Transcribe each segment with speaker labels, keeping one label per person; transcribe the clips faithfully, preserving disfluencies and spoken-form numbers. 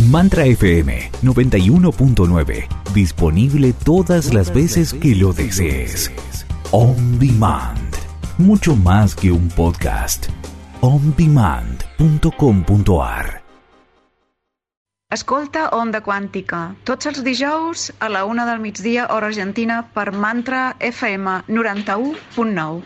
Speaker 1: Mantra F M noventa y uno punto nueve. Disponible todas las veces que lo desees. On Demand. Mucho más que un podcast. on demand punto com punto a r.
Speaker 2: Escolta Onda Quàntica, tots els dijous a la una del migdia, hora argentina, per Mantra F M noranta-u punt nou.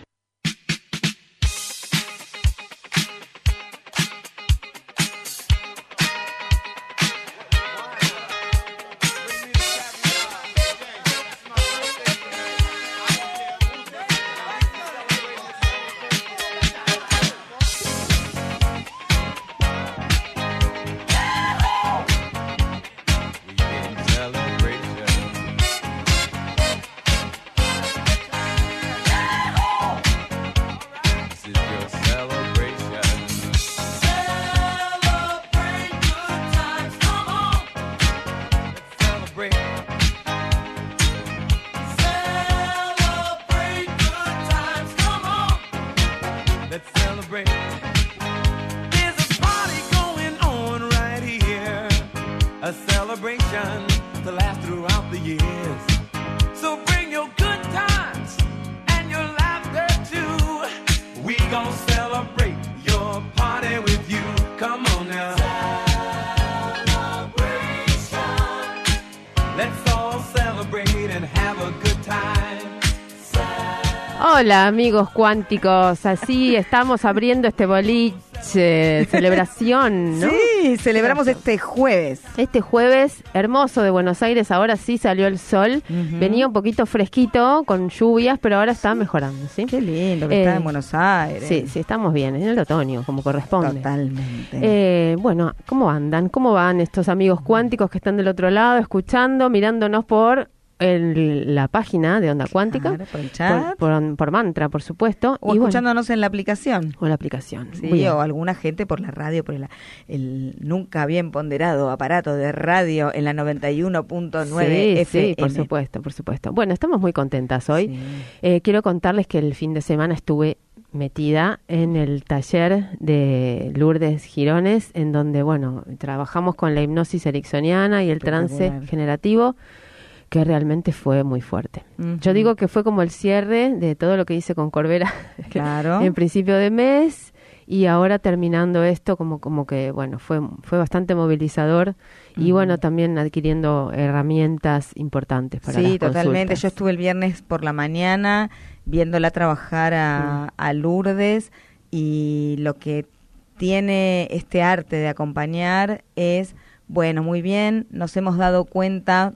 Speaker 3: Hola amigos cuánticos, así estamos abriendo este boliche, celebración, ¿no?
Speaker 4: Sí, celebramos este jueves.
Speaker 3: Este jueves hermoso de Buenos Aires, ahora sí salió el sol, uh-huh. Venía un poquito fresquito con lluvias, pero ahora está mejorando, ¿sí?
Speaker 4: Qué lindo que eh, está en Buenos Aires.
Speaker 3: Sí, sí, estamos bien, en el otoño, como corresponde.
Speaker 4: Totalmente.
Speaker 3: Eh, bueno, ¿cómo andan? ¿Cómo van estos amigos cuánticos que están del otro lado, escuchando, mirándonos por... en la página de Onda Cuántica,
Speaker 4: claro, por el chat,
Speaker 3: por, por, por Mantra, por supuesto,
Speaker 4: o
Speaker 3: y
Speaker 4: escuchándonos
Speaker 3: bueno,
Speaker 4: en la aplicación,
Speaker 3: o en la aplicación,
Speaker 4: sí, o alguna gente por la radio, por el, el nunca bien ponderado aparato de radio en la noventa y uno punto nueve
Speaker 3: sí,
Speaker 4: F M.
Speaker 3: Sí, por supuesto, por supuesto. Bueno, estamos muy contentas hoy. Sí. Eh, quiero contarles que el fin de semana estuve metida en el taller de Lourdes Girones, en donde, bueno, trabajamos con la hipnosis ericksoniana y el trance generativo, que realmente fue muy fuerte. Uh-huh. Yo digo que fue como el cierre de todo lo que hice con Corbera,
Speaker 4: claro,
Speaker 3: en principio de mes, y ahora terminando esto, como como que, bueno, fue fue bastante movilizador, uh-huh. Y bueno, también adquiriendo herramientas importantes para
Speaker 4: sí,
Speaker 3: las
Speaker 4: totalmente.
Speaker 3: consultas.
Speaker 4: Yo estuve el viernes por la mañana viéndola trabajar a, uh-huh. a Lourdes, y lo que tiene este arte de acompañar es, bueno, muy bien, nos hemos dado cuenta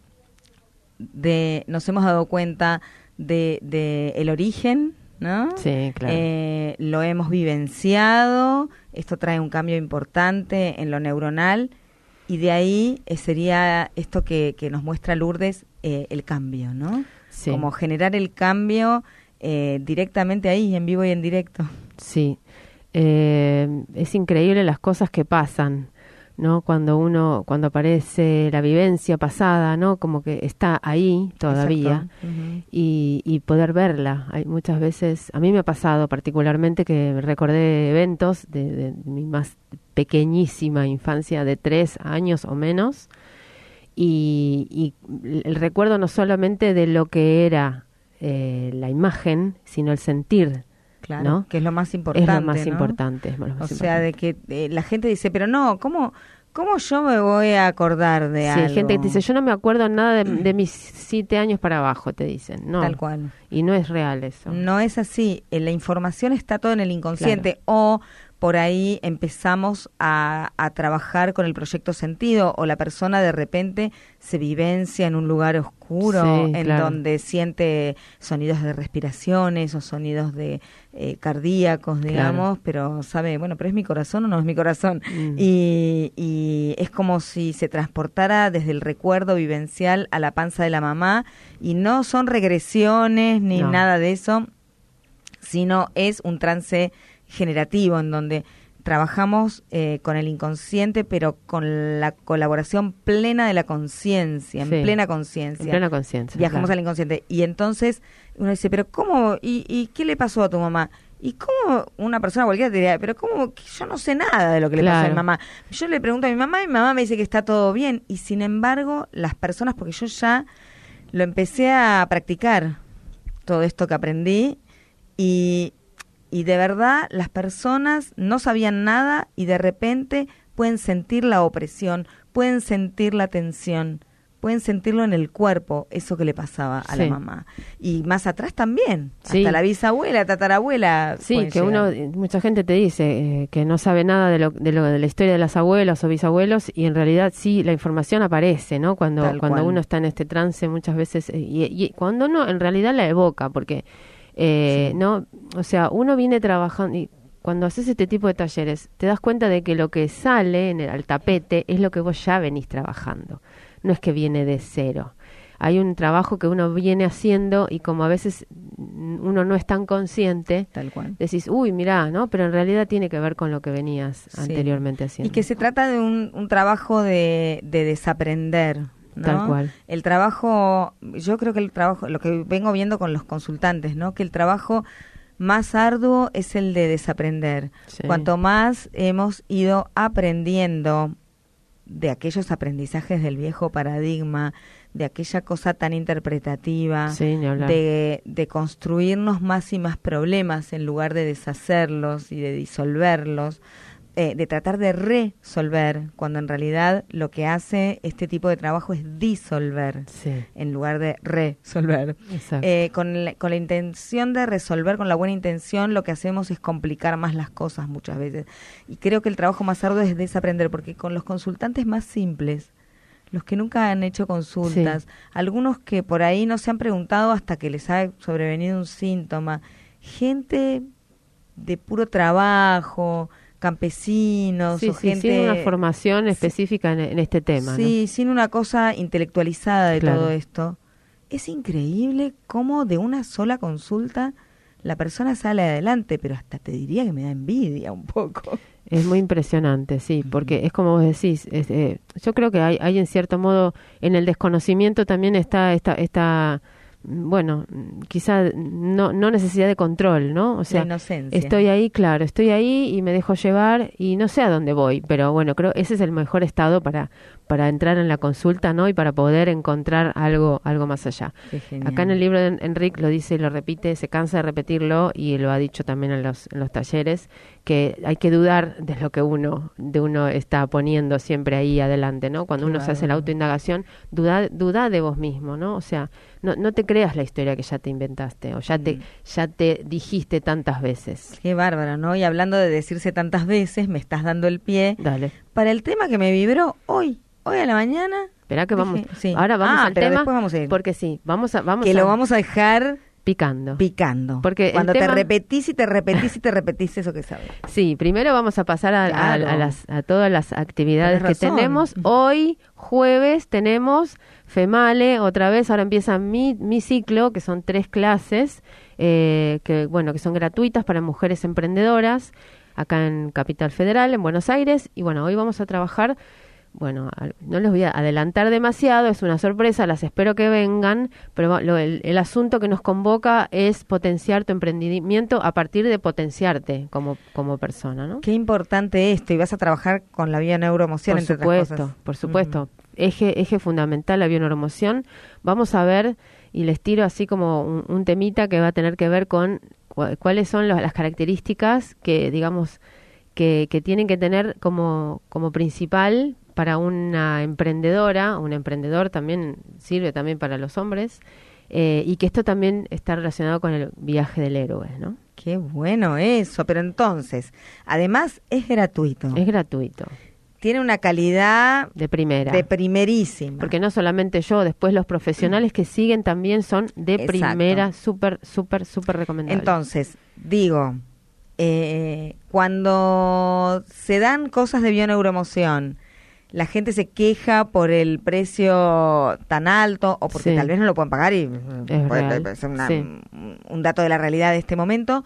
Speaker 4: de nos hemos dado cuenta de, de el origen, ¿no?
Speaker 3: Sí, claro.
Speaker 4: Eh, lo hemos vivenciado, esto trae un cambio importante en lo neuronal, y de ahí eh, sería esto que, que nos muestra Lourdes, eh, el cambio, ¿no?
Speaker 3: Sí.
Speaker 4: Como generar el cambio eh, directamente ahí, en vivo y en directo.
Speaker 3: Sí, eh, es increíble las cosas que pasan, ¿no? Cuando uno, cuando aparece la vivencia pasada, ¿no? Como que está ahí todavía. Uh-huh. y, y poder verla. Hay muchas veces, a mí me ha pasado particularmente que recordé eventos de, de, de mi más pequeñísima infancia, de tres años o menos, y, y el recuerdo no solamente de lo que era eh, la imagen, sino el sentir.
Speaker 4: Claro,
Speaker 3: ¿no?
Speaker 4: Que es lo más importante.
Speaker 3: Es lo más
Speaker 4: ¿no?
Speaker 3: importante. Es lo más
Speaker 4: o
Speaker 3: importante.
Speaker 4: sea, de que eh, la gente dice, pero no, ¿cómo, ¿cómo yo me voy a acordar de
Speaker 3: sí,
Speaker 4: algo?
Speaker 3: Sí, hay gente que te dice, yo no me acuerdo nada de, de mis siete años para abajo, te dicen. No,
Speaker 4: tal cual.
Speaker 3: Y no es real eso.
Speaker 4: No es así. La información está todo en el inconsciente.
Speaker 3: Claro.
Speaker 4: O por ahí empezamos a, a trabajar con el proyecto sentido, o la persona de repente se vivencia en un lugar oscuro,
Speaker 3: sí,
Speaker 4: en
Speaker 3: claro.
Speaker 4: donde siente sonidos de respiraciones o sonidos de eh, cardíacos, digamos, claro. Pero sabe, bueno, pero es mi corazón o no es mi corazón. Mm. Y, y es como si se transportara desde el recuerdo vivencial a la panza de la mamá, y no son regresiones ni no. nada de eso, sino es un trance generativo en donde trabajamos eh, con el inconsciente, pero con la colaboración plena de la conciencia, en
Speaker 3: sí,
Speaker 4: plena conciencia.
Speaker 3: En plena conciencia.
Speaker 4: Viajamos
Speaker 3: claro.
Speaker 4: al inconsciente. Y entonces uno dice, pero ¿cómo? ¿Y, ¿Y qué le pasó a tu mamá? ¿Y cómo una persona cualquiera te diría, pero cómo que yo no sé nada de lo que le
Speaker 3: Claro.
Speaker 4: pasa a mi mamá? Yo le pregunto a mi mamá y mi mamá me dice que está todo bien. Y sin embargo, las personas, porque yo ya lo empecé a practicar, todo esto que aprendí, y, y de verdad las personas no sabían nada y de repente pueden sentir la opresión, pueden sentir la tensión, pueden sentirlo en el cuerpo, eso que le pasaba a
Speaker 3: Sí.
Speaker 4: la mamá. Y más atrás también,
Speaker 3: Sí.
Speaker 4: hasta la bisabuela, tatarabuela.
Speaker 3: Sí,
Speaker 4: pueden
Speaker 3: que
Speaker 4: llegar.
Speaker 3: uno, mucha gente te dice eh, que no sabe nada de lo, de lo de la historia de las abuelas o bisabuelos y en realidad sí, la información aparece, ¿no? Cuando
Speaker 4: Tal
Speaker 3: cuando
Speaker 4: cual.
Speaker 3: uno está en este trance muchas veces eh, y, y cuando uno en realidad la evoca, porque eh,
Speaker 4: Sí.
Speaker 3: no, o sea, uno viene trabajando y cuando haces este tipo de talleres te das cuenta de que lo que sale en el, al tapete es lo que vos ya venís trabajando, no es que viene de cero. Hay un trabajo que uno viene haciendo y como a veces mm, uno no es tan consciente,
Speaker 4: Tal cual.
Speaker 3: decís, uy, mirá, ¿no? Pero en realidad tiene que ver con lo que venías
Speaker 4: Sí.
Speaker 3: anteriormente haciendo.
Speaker 4: Y que se trata de un, un trabajo de, de desaprender, ¿no?
Speaker 3: Tal cual.
Speaker 4: El trabajo, yo creo que el trabajo, lo que vengo viendo con los consultantes, ¿no? Que el trabajo más arduo es el de desaprender.
Speaker 3: Sí.
Speaker 4: Cuanto más hemos ido aprendiendo de aquellos aprendizajes del viejo paradigma, de aquella cosa tan interpretativa,
Speaker 3: Sí, ni hablar.
Speaker 4: de, de construirnos más y más problemas en lugar de deshacerlos y de disolverlos, eh, de tratar de resolver, cuando en realidad lo que hace este tipo de trabajo es disolver
Speaker 3: Sí,
Speaker 4: en lugar de resolver.
Speaker 3: exacto.
Speaker 4: Eh, con, la, con la intención de resolver, con la buena intención, lo que hacemos es complicar más las cosas muchas veces. Y creo que el trabajo más arduo es desaprender, porque con los consultantes más simples, los que nunca han hecho consultas,
Speaker 3: Sí.
Speaker 4: algunos que por ahí no se han preguntado hasta que les ha sobrevenido un síntoma, gente de puro trabajo, campesinos
Speaker 3: Sí,
Speaker 4: o
Speaker 3: sí,
Speaker 4: gente...
Speaker 3: sin una formación específica en, en este tema,
Speaker 4: Sí, sin una cosa intelectualizada de
Speaker 3: Claro.
Speaker 4: todo esto. Es increíble cómo de una sola consulta la persona sale adelante, pero hasta te diría que me da envidia un poco.
Speaker 3: ¿no? Es muy impresionante, sí, porque es como vos decís, es, eh, yo creo que hay, hay en cierto modo, en el desconocimiento también está esta, esta bueno, quizá no, no necesidad de control, ¿no? O sea,
Speaker 4: La inocencia.
Speaker 3: estoy ahí, claro, estoy ahí y me dejo llevar y no sé a dónde voy, pero bueno, creo ese es el mejor estado para para entrar en la consulta, ¿no? Y para poder encontrar algo algo más allá.
Speaker 4: Qué genial.
Speaker 3: Acá en el libro de Enrique lo dice y lo repite, se cansa de repetirlo y lo ha dicho también en los, en los talleres, que hay que dudar de lo que uno de uno está poniendo siempre ahí adelante, ¿no? Cuando
Speaker 4: Qué
Speaker 3: uno se hace la
Speaker 4: bárbaro.
Speaker 3: autoindagación, duda, duda de vos mismo, ¿no? O sea, no, no te creas la historia que ya te inventaste o ya te,
Speaker 4: Mm.
Speaker 3: ya te dijiste tantas veces.
Speaker 4: Qué bárbaro, ¿no? Y hablando de decirse tantas veces, me estás dando el pie
Speaker 3: Dale.
Speaker 4: para el tema que me vibró hoy, hoy a la mañana.
Speaker 3: Espera que
Speaker 4: Dije,
Speaker 3: vamos.
Speaker 4: sí.
Speaker 3: Ahora vamos
Speaker 4: Ah,
Speaker 3: al
Speaker 4: pero
Speaker 3: tema.
Speaker 4: después vamos a ir.
Speaker 3: Porque sí, vamos a vamos
Speaker 4: que
Speaker 3: a,
Speaker 4: lo vamos a dejar
Speaker 3: picando.
Speaker 4: picando.
Speaker 3: Porque el
Speaker 4: cuando
Speaker 3: tema-
Speaker 4: te repetís y te repetís y te repetís eso que sabes.
Speaker 3: Sí, primero vamos a pasar a, a-
Speaker 4: Claro.
Speaker 3: a las, a todas las actividades
Speaker 4: Tenés
Speaker 3: que
Speaker 4: razón.
Speaker 3: tenemos. Hoy, jueves, tenemos FEMALE, otra vez, ahora empieza mi, mi ciclo, que son tres clases, eh, que bueno, que son gratuitas para mujeres emprendedoras, acá en Capital Federal, en Buenos Aires. Y bueno, hoy vamos a trabajar, bueno, al- no les voy a adelantar demasiado, es una sorpresa, las espero que vengan, pero va- lo- el, el asunto que nos convoca es potenciar tu emprendimiento a partir de potenciarte como, como persona, ¿no?
Speaker 4: Qué importante esto. Y vas a trabajar con la vía neuroemoción,
Speaker 3: Por
Speaker 4: entre
Speaker 3: supuesto,
Speaker 4: otras cosas.
Speaker 3: por supuesto.
Speaker 4: Ujú.
Speaker 3: Eje, eje fundamental la bioneuroemoción. Vamos a ver, y les tiro así como un, un temita que va a tener que ver con cua- cuáles son los- las características que, digamos, que, que tienen que tener como, como principal para una emprendedora, un emprendedor también sirve también para los hombres, eh, y que esto también está relacionado con el viaje del héroe, ¿no?
Speaker 4: Qué bueno eso. Pero entonces, además es gratuito.
Speaker 3: Es gratuito,
Speaker 4: Tiene una calidad
Speaker 3: de primera.
Speaker 4: de primerísima.
Speaker 3: Porque no solamente yo, después los profesionales que siguen también son de
Speaker 4: Exacto.
Speaker 3: primera, súper, súper, súper recomendables.
Speaker 4: Entonces, digo, eh, cuando se dan cosas de bioneuroemoción, la gente se queja por el precio tan alto o porque
Speaker 3: Sí.
Speaker 4: tal vez no lo pueden pagar y
Speaker 3: Es
Speaker 4: puede,
Speaker 3: real,
Speaker 4: puede ser una-
Speaker 3: sí.
Speaker 4: un dato de la realidad de este momento.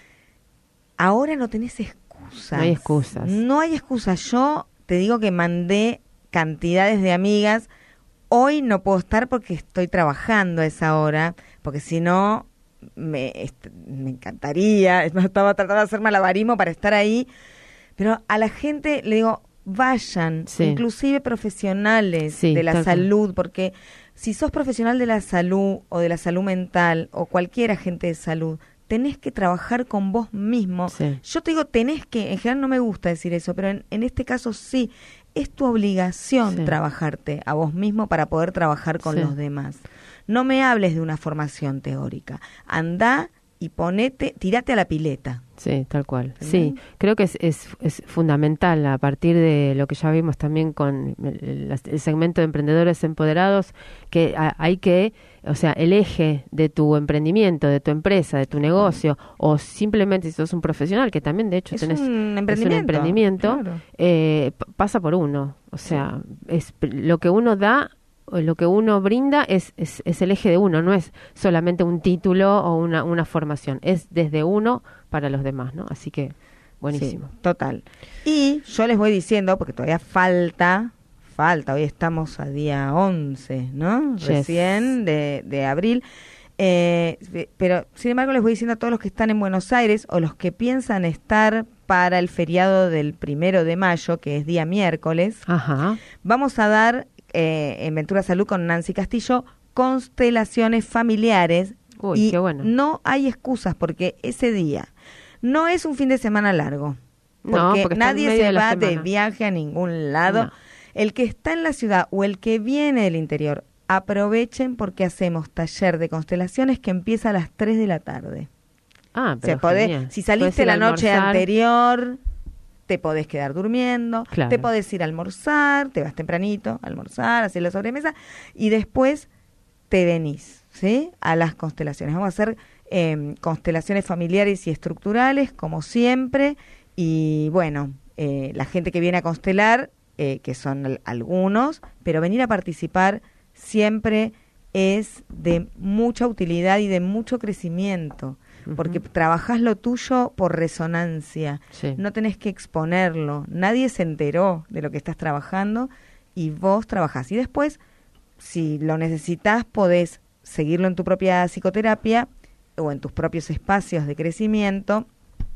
Speaker 4: Ahora no tenés excusas.
Speaker 3: No hay excusas.
Speaker 4: No hay excusas. Yo te digo que mandé cantidades de amigas. Hoy no puedo estar porque estoy trabajando a esa hora, porque si no me, est- me encantaría, estaba tratando de hacer malabarismo para estar ahí, pero a la gente le digo, vayan,
Speaker 3: Sí.
Speaker 4: inclusive profesionales
Speaker 3: Sí,
Speaker 4: de la
Speaker 3: tal cual.
Speaker 4: salud, porque si sos profesional de la salud o de la salud mental o cualquier agente de salud, tenés que trabajar con vos mismo.
Speaker 3: Sí.
Speaker 4: Yo te digo, tenés que, en general no me gusta decir eso, pero en, en este caso sí, es tu obligación
Speaker 3: Sí.
Speaker 4: trabajarte a vos mismo para poder trabajar con
Speaker 3: Sí.
Speaker 4: los demás. No me hables de una formación teórica. Andá y ponete, tirate a la pileta.
Speaker 3: Sí, tal cual.
Speaker 4: ¿Entendés?
Speaker 3: Sí, creo que es, es, es fundamental a partir de lo que ya vimos también con el, el- el segmento de emprendedores empoderados, que a- hay que, o sea, el eje de tu emprendimiento, de tu empresa, de tu negocio, o simplemente si sos un profesional, que también de hecho
Speaker 4: Es
Speaker 3: tenés
Speaker 4: un
Speaker 3: es
Speaker 4: emprendimiento,
Speaker 3: emprendimiento,
Speaker 4: claro.
Speaker 3: eh, p- pasa por uno. O sea, es p- lo que uno da, o lo que uno brinda es, es, es el eje de uno, no es solamente un título o una, una formación, es desde uno para los demás, ¿no? Así que, buenísimo.
Speaker 4: Sí, total. Y yo les voy diciendo, porque todavía falta, falta, hoy estamos a día once, ¿no?
Speaker 3: Yes.
Speaker 4: Recién de, de abril. Eh, pero, sin embargo, les voy diciendo a todos los que están en Buenos Aires o los que piensan estar para el feriado del primero de mayo, que es día miércoles,
Speaker 3: Ajá.
Speaker 4: vamos a dar eh, en Ventura Salud con Nancy Castillo constelaciones familiares.
Speaker 3: Uy,
Speaker 4: y
Speaker 3: qué bueno.
Speaker 4: no hay excusas porque ese día no es un fin de semana largo. Porque,
Speaker 3: No, porque está en
Speaker 4: nadie
Speaker 3: medio
Speaker 4: se
Speaker 3: de la
Speaker 4: va de
Speaker 3: semana.
Speaker 4: viaje a ningún lado.
Speaker 3: No.
Speaker 4: El que está en la ciudad o el que viene del interior, aprovechen porque hacemos taller de constelaciones que empieza a las tres de la tarde.
Speaker 3: Ah,
Speaker 4: O
Speaker 3: pero
Speaker 4: sea, podés-
Speaker 3: genial.
Speaker 4: si
Speaker 3: Podés
Speaker 4: saliste
Speaker 3: ir a
Speaker 4: la noche
Speaker 3: almorzar.
Speaker 4: anterior, te podés quedar durmiendo,
Speaker 3: Claro.
Speaker 4: te podés ir a almorzar, te vas tempranito a almorzar, hacer la sobremesa y después te venís, ¿sí? A las constelaciones. Vamos a hacer eh, constelaciones familiares y estructurales, como siempre, y bueno, eh, la gente que viene a constelar, eh, que son al- algunos, pero venir a participar siempre es de mucha utilidad y de mucho crecimiento, porque
Speaker 3: Ujú.
Speaker 4: trabajás lo tuyo por resonancia,
Speaker 3: Sí.
Speaker 4: no tenés que exponerlo, nadie se enteró de lo que estás trabajando y vos trabajás. Y después, si lo necesitas, podés seguirlo en tu propia psicoterapia o en tus propios espacios de crecimiento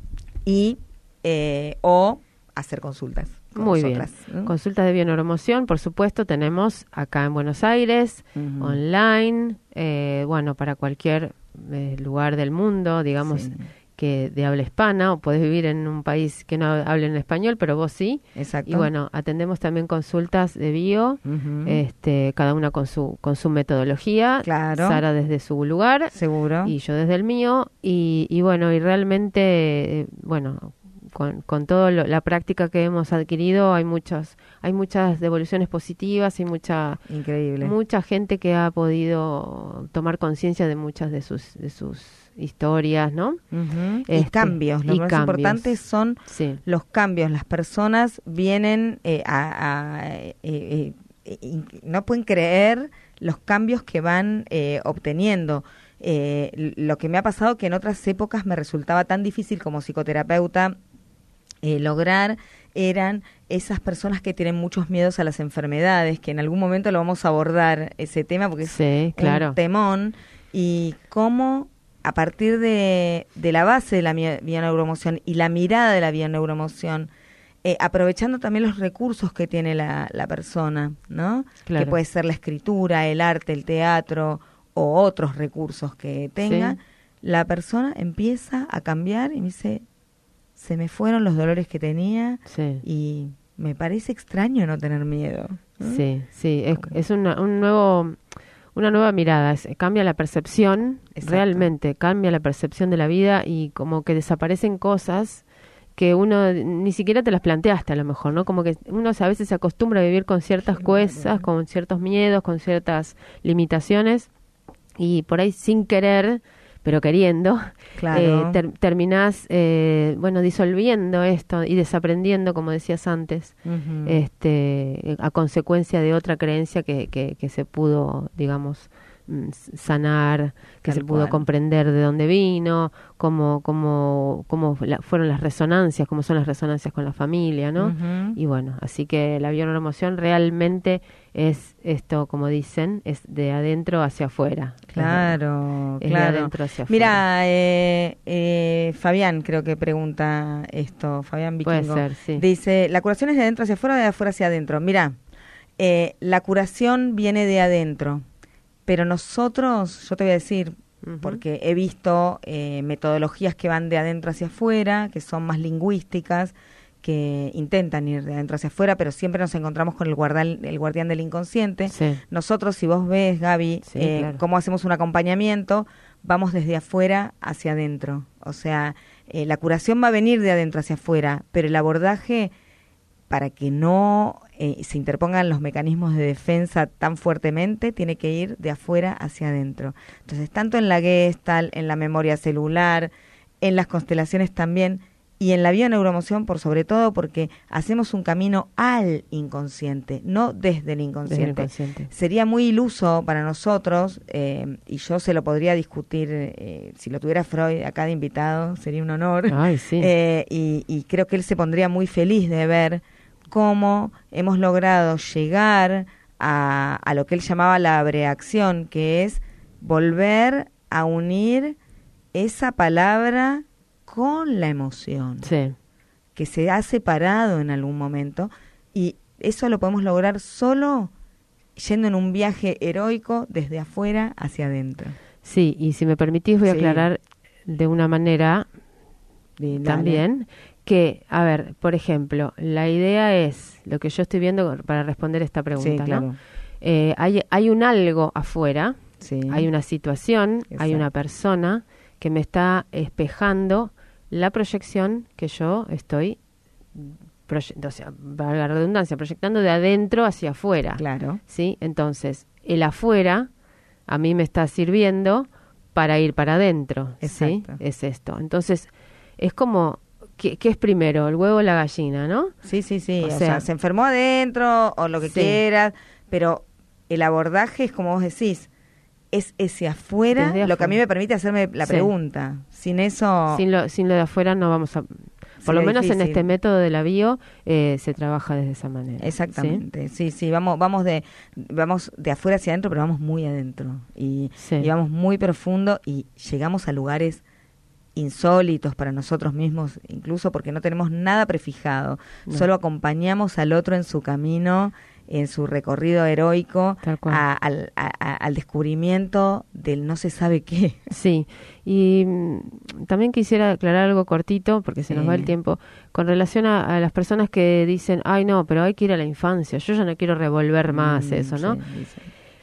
Speaker 4: y eh, o hacer consultas con
Speaker 3: Muy
Speaker 4: nosotras,
Speaker 3: bien.
Speaker 4: ¿no?
Speaker 3: Consultas de bioneuromoción, por supuesto, tenemos acá en Buenos Aires,
Speaker 4: Ujú.
Speaker 3: online, eh, bueno, para cualquier eh, lugar del mundo, digamos,
Speaker 4: Sí.
Speaker 3: que de habla hispana, o podés vivir en un país que no hable en español, pero vos sí.
Speaker 4: Exacto.
Speaker 3: Y bueno, atendemos también consultas de bio,
Speaker 4: Ujú.
Speaker 3: este, cada una con su con su metodología.
Speaker 4: Claro.
Speaker 3: Sara desde su lugar
Speaker 4: Seguro.
Speaker 3: y yo desde el mío. Y, y bueno, y realmente, eh, bueno, con, con toda la práctica que hemos adquirido, hay muchas, hay muchas devoluciones positivas y mucha
Speaker 4: Increíble.
Speaker 3: mucha gente que ha podido tomar conciencia de muchas de sus de sus historias, ¿no?
Speaker 4: Ujú. y
Speaker 3: Este,
Speaker 4: cambios. Lo
Speaker 3: y
Speaker 4: más
Speaker 3: cambios.
Speaker 4: importante son
Speaker 3: Sí.
Speaker 4: los cambios. Las personas vienen eh, a... a- eh, eh, eh, in- no pueden creer los cambios que van eh, obteniendo. Eh, l- lo que me ha pasado que en otras épocas me resultaba tan difícil como psicoterapeuta eh, lograr eran esas personas que tienen muchos miedos a las enfermedades, que en algún momento lo vamos a abordar ese tema porque es
Speaker 3: Sí, claro.
Speaker 4: un temón, y cómo a partir de, de la base de la mi- bioneuromoción y la mirada de la bioneuromoción, eh, aprovechando también los recursos que tiene la, la persona, ¿no?
Speaker 3: Claro.
Speaker 4: Que puede ser la escritura, el arte, el teatro o otros recursos que tenga,
Speaker 3: Sí.
Speaker 4: la persona empieza a cambiar y me dice, se me fueron los dolores que tenía
Speaker 3: Sí.
Speaker 4: y me parece extraño no tener miedo. ¿no?
Speaker 3: Sí, sí, es, es una, un nuevo, una nueva mirada, es- cambia la percepción,
Speaker 4: Exacto.
Speaker 3: realmente cambia la percepción de la vida y como que desaparecen cosas que uno ni siquiera te las planteaste a lo mejor, ¿no? Como que uno a veces se acostumbra a vivir con ciertas cosas, con ciertos miedos, con ciertas limitaciones y por ahí sin querer, pero queriendo,
Speaker 4: Claro.
Speaker 3: eh, ter- terminás, eh, bueno, disolviendo esto y desaprendiendo, como decías antes,
Speaker 4: Ujú.
Speaker 3: este, a consecuencia de otra creencia que, que, que se pudo, digamos, sanar, que
Speaker 4: Tal
Speaker 3: se pudo
Speaker 4: cual.
Speaker 3: comprender de dónde vino, cómo, cómo, cómo la, fueron las resonancias, cómo son las resonancias con la familia, ¿no?
Speaker 4: Uh-huh.
Speaker 3: Y bueno, así que la bioneuroemoción realmente es esto, como dicen, es de adentro hacia afuera.
Speaker 4: Claro,
Speaker 3: es de,
Speaker 4: claro.
Speaker 3: Es de adentro hacia afuera.
Speaker 4: Mira, eh, eh, Fabián creo que pregunta esto, Fabián Vikingo.
Speaker 3: Puede ser, sí.
Speaker 4: Dice, ¿la curación es de adentro hacia afuera o de afuera hacia adentro? Mira, eh, la curación viene de adentro, pero nosotros, yo te voy a decir, uh-huh. porque he visto eh, metodologías que van de adentro hacia afuera, que son más lingüísticas, que intentan ir de adentro hacia afuera, pero siempre nos encontramos con el guardián, el guardián del inconsciente.
Speaker 3: Sí.
Speaker 4: Nosotros, si vos ves, Gaby,
Speaker 3: sí,
Speaker 4: eh,
Speaker 3: claro.
Speaker 4: cómo hacemos un acompañamiento, vamos desde afuera hacia adentro. O sea, eh, la curación va a venir de adentro hacia afuera, pero el abordaje, para que no eh, se interpongan los mecanismos de defensa tan fuertemente, tiene que ir de afuera hacia adentro. Entonces, tanto en la Gestalt, en la memoria celular, en las constelaciones también, y en la bioneuroemoción por sobre todo, porque hacemos un camino al inconsciente, no desde el inconsciente.
Speaker 3: Desde el inconsciente.
Speaker 4: Sería muy iluso para nosotros, eh, y yo se lo podría discutir, eh, si lo tuviera Freud acá de invitado, sería un honor.
Speaker 3: Ay, sí.
Speaker 4: eh, y, y creo que él se pondría muy feliz de ver cómo hemos logrado llegar a, a lo que él llamaba la abreacción, que es volver a unir esa palabra con la emoción,
Speaker 3: sí.
Speaker 4: que se ha separado en algún momento, y eso lo podemos lograr solo yendo en un viaje heroico desde afuera hacia adentro.
Speaker 3: Sí, y si me permitís voy a
Speaker 4: sí.
Speaker 3: aclarar de una manera
Speaker 4: sí,
Speaker 3: también que, a ver, por ejemplo, la idea es, lo que yo estoy viendo para responder esta pregunta,
Speaker 4: sí, claro.
Speaker 3: ¿no? Eh, hay, hay un algo afuera,
Speaker 4: sí.
Speaker 3: hay una situación,
Speaker 4: Exacto.
Speaker 3: hay una persona que me está espejando la proyección que yo estoy, proye- o sea, valga la redundancia, proyectando de adentro hacia afuera.
Speaker 4: Claro.
Speaker 3: ¿Sí? Entonces, el afuera a mí me está sirviendo para ir para adentro. ¿Sí? Es esto. Entonces, es como, ¿qué, qué es primero? ¿El huevo o la gallina, no?
Speaker 4: Sí, sí, sí. O,
Speaker 3: O
Speaker 4: sea,
Speaker 3: sea,
Speaker 4: se enfermó adentro o lo que
Speaker 3: sí.
Speaker 4: quieras, pero el abordaje es como vos decís, es ese afuera,
Speaker 3: Desde
Speaker 4: lo que a mí
Speaker 3: afuera.
Speaker 4: me permite hacerme la
Speaker 3: Sí.
Speaker 4: pregunta. Sin eso...
Speaker 3: Sin lo, sin lo de afuera no vamos a... Por
Speaker 4: Sería
Speaker 3: lo menos
Speaker 4: difícil.
Speaker 3: en este método de la bio eh, se trabaja desde esa manera.
Speaker 4: Exactamente, sí, sí, sí, vamos, vamos de, vamos de afuera hacia adentro, pero vamos muy adentro y,
Speaker 3: Sí.
Speaker 4: y vamos muy profundo y llegamos a lugares insólitos para nosotros mismos, incluso porque no tenemos nada prefijado,
Speaker 3: No.
Speaker 4: solo acompañamos al otro en su camino, en su recorrido heroico,
Speaker 3: Tal cual.
Speaker 4: a- al, a- a- al descubrimiento del no se sabe qué.
Speaker 3: Sí, y mm, también quisiera aclarar algo cortito, porque se nos
Speaker 4: Sí.
Speaker 3: va el tiempo, con relación a, a las personas que dicen, ay no, pero hay que ir a la infancia, yo ya no quiero revolver más
Speaker 4: Mm,
Speaker 3: eso, ¿no?
Speaker 4: sí, dicen.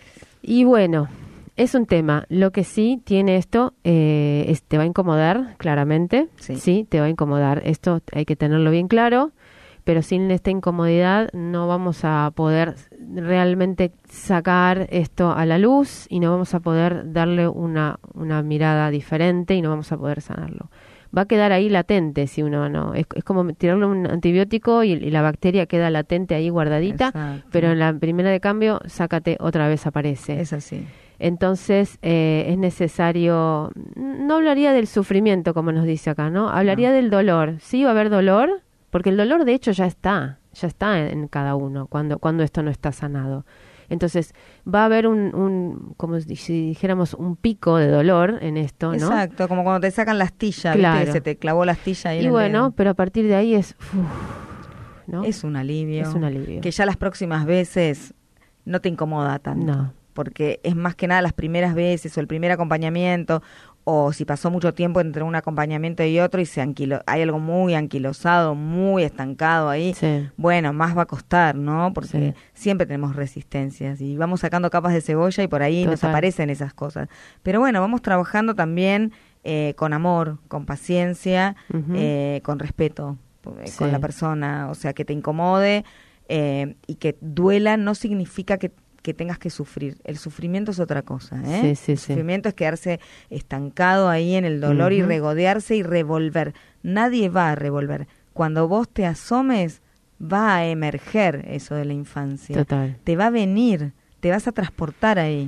Speaker 3: Y bueno, es un tema, lo que sí tiene esto, eh, es, te va a incomodar, claramente,
Speaker 4: Sí.
Speaker 3: te va a incomodar, esto hay que tenerlo bien claro, pero sin esta incomodidad no vamos a poder realmente sacar esto a la luz y no vamos a poder darle una, una mirada diferente y no vamos a poder sanarlo. Va a quedar ahí latente si uno no... Es, es como tirarle un antibiótico y, y la bacteria queda latente ahí guardadita,
Speaker 4: Exacto.
Speaker 3: pero en la primera de cambio, sácate, otra vez aparece.
Speaker 4: Es así.
Speaker 3: Entonces eh, es necesario, no hablaría del sufrimiento como nos dice acá, ¿no? Hablaría
Speaker 4: No.
Speaker 3: del dolor. Sí, va a haber dolor, porque el dolor de hecho ya está, ya está en, en cada uno cuando, cuando esto no está sanado. Entonces va a haber un, un, como si dijéramos, un pico de dolor en esto, ¿no?
Speaker 4: Exacto, como cuando te sacan la astilla,
Speaker 3: Claro.
Speaker 4: ¿viste? Que se te clavó la astilla ahí en
Speaker 3: Y
Speaker 4: el
Speaker 3: bueno,
Speaker 4: dedo.
Speaker 3: pero a partir de ahí es, uf, ¿no?
Speaker 4: Es un alivio.
Speaker 3: Es un alivio.
Speaker 4: Que ya las próximas veces no te incomoda tanto.
Speaker 3: No.
Speaker 4: Porque es más que nada las primeras veces o el primer acompañamiento, o si pasó mucho tiempo entre un acompañamiento y otro y se anquilo, hay algo muy anquilosado, muy estancado ahí,
Speaker 3: Sí.
Speaker 4: bueno, más va a costar, ¿no? Porque
Speaker 3: Sí.
Speaker 4: siempre tenemos resistencias y vamos sacando capas de cebolla y por ahí nos
Speaker 3: Total.
Speaker 4: aparecen esas cosas. Pero bueno, vamos trabajando también eh, con amor, con paciencia,
Speaker 3: Ujú.
Speaker 4: eh, con respeto eh,
Speaker 3: Sí.
Speaker 4: con la persona, o sea, que te incomode eh, y que duela no significa que que tengas que sufrir. El sufrimiento es otra cosa, ¿eh?
Speaker 3: Sí, sí,
Speaker 4: el
Speaker 3: sí.
Speaker 4: sufrimiento es quedarse estancado ahí en el dolor y
Speaker 3: Ujú.
Speaker 4: regodearse y revolver. Nadie va a revolver. Cuando vos te asomes, va a emerger eso de la infancia.
Speaker 3: Total.
Speaker 4: Te va a venir, te vas a transportar ahí.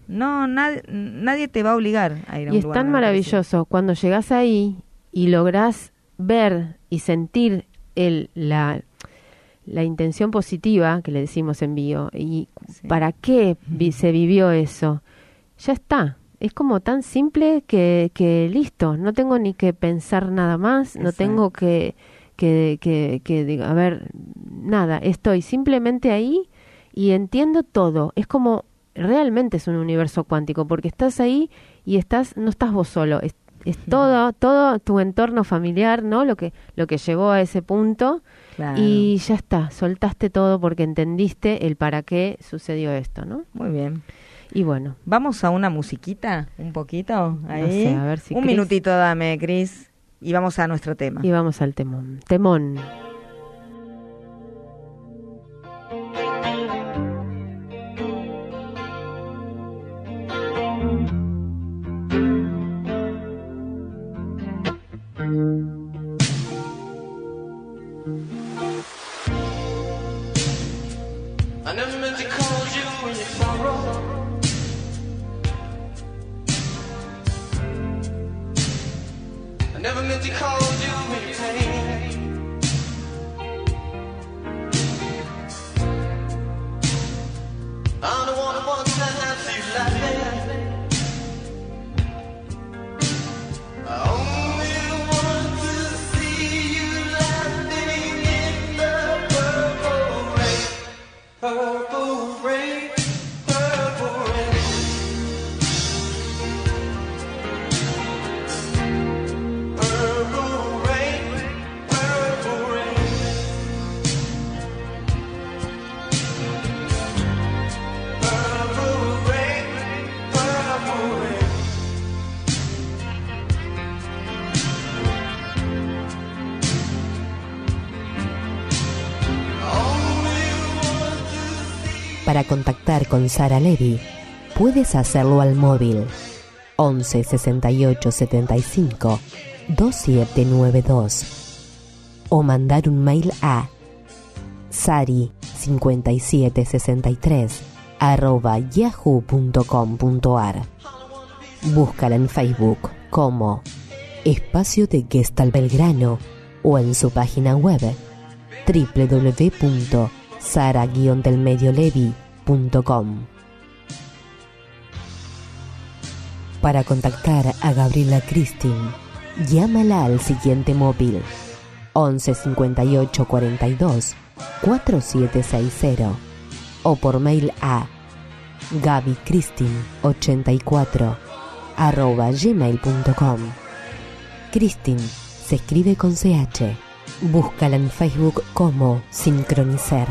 Speaker 4: No, nadie, nadie te va a obligar a ir a un
Speaker 3: y
Speaker 4: lugar.
Speaker 3: Y es tan
Speaker 4: no
Speaker 3: maravilloso cuando llegás ahí y lográs ver y sentir el, la, la intención positiva que le decimos en bio y sí. para qué vi, se vivió eso. Ya está. Es como tan simple que, que listo. No tengo ni que pensar nada más. Exacto. No tengo que, que, que, que, que, a ver, nada. Estoy simplemente ahí y entiendo todo. Es como, realmente es un universo cuántico, porque estás ahí y estás, no estás vos solo. Es, es todo, todo tu entorno familiar, ¿no? Lo que, lo que llevó a ese punto. Claro. Y ya está. Soltaste todo porque entendiste el para qué sucedió esto, ¿no?
Speaker 4: Muy bien.
Speaker 3: Y bueno.
Speaker 4: ¿Vamos a una musiquita? ¿Un poquito? Ahí.
Speaker 3: No sé, a ver si
Speaker 4: Un
Speaker 3: Chris...
Speaker 4: minutito dame, Cris. Y vamos a nuestro tema.
Speaker 3: Y vamos al temón. Temón.
Speaker 5: I never meant to call you when you sorrow. I never meant to call you when you pain. I'm the one who wants to have you laughing. I only want to see you laughing in the purple rain. Purple rain, purple rain. Purple rain, purple rain. Purple rain, purple rain.
Speaker 6: Para contactar con Sara Levy, puedes hacerlo al móvil once sesenta y ocho setenta y cinco veintisiete noventa y dos o mandar un mail a sari cincuenta y siete sesenta y tres arroba yahoo punto com punto ar. Búscala en Facebook como Espacio de Gestalt Belgrano o en su página web doble u doble u doble u punto sara guion del medio levi punto com. Para contactar a Gabriela Cristin, llámala al siguiente móvil once cincuenta y ocho cuarenta y dos cuarenta y siete sesenta o por mail a gabicristin ochenta y cuatro arroba gmail punto com. Cristin se escribe con C H. Búscala en Facebook como Sincronicer.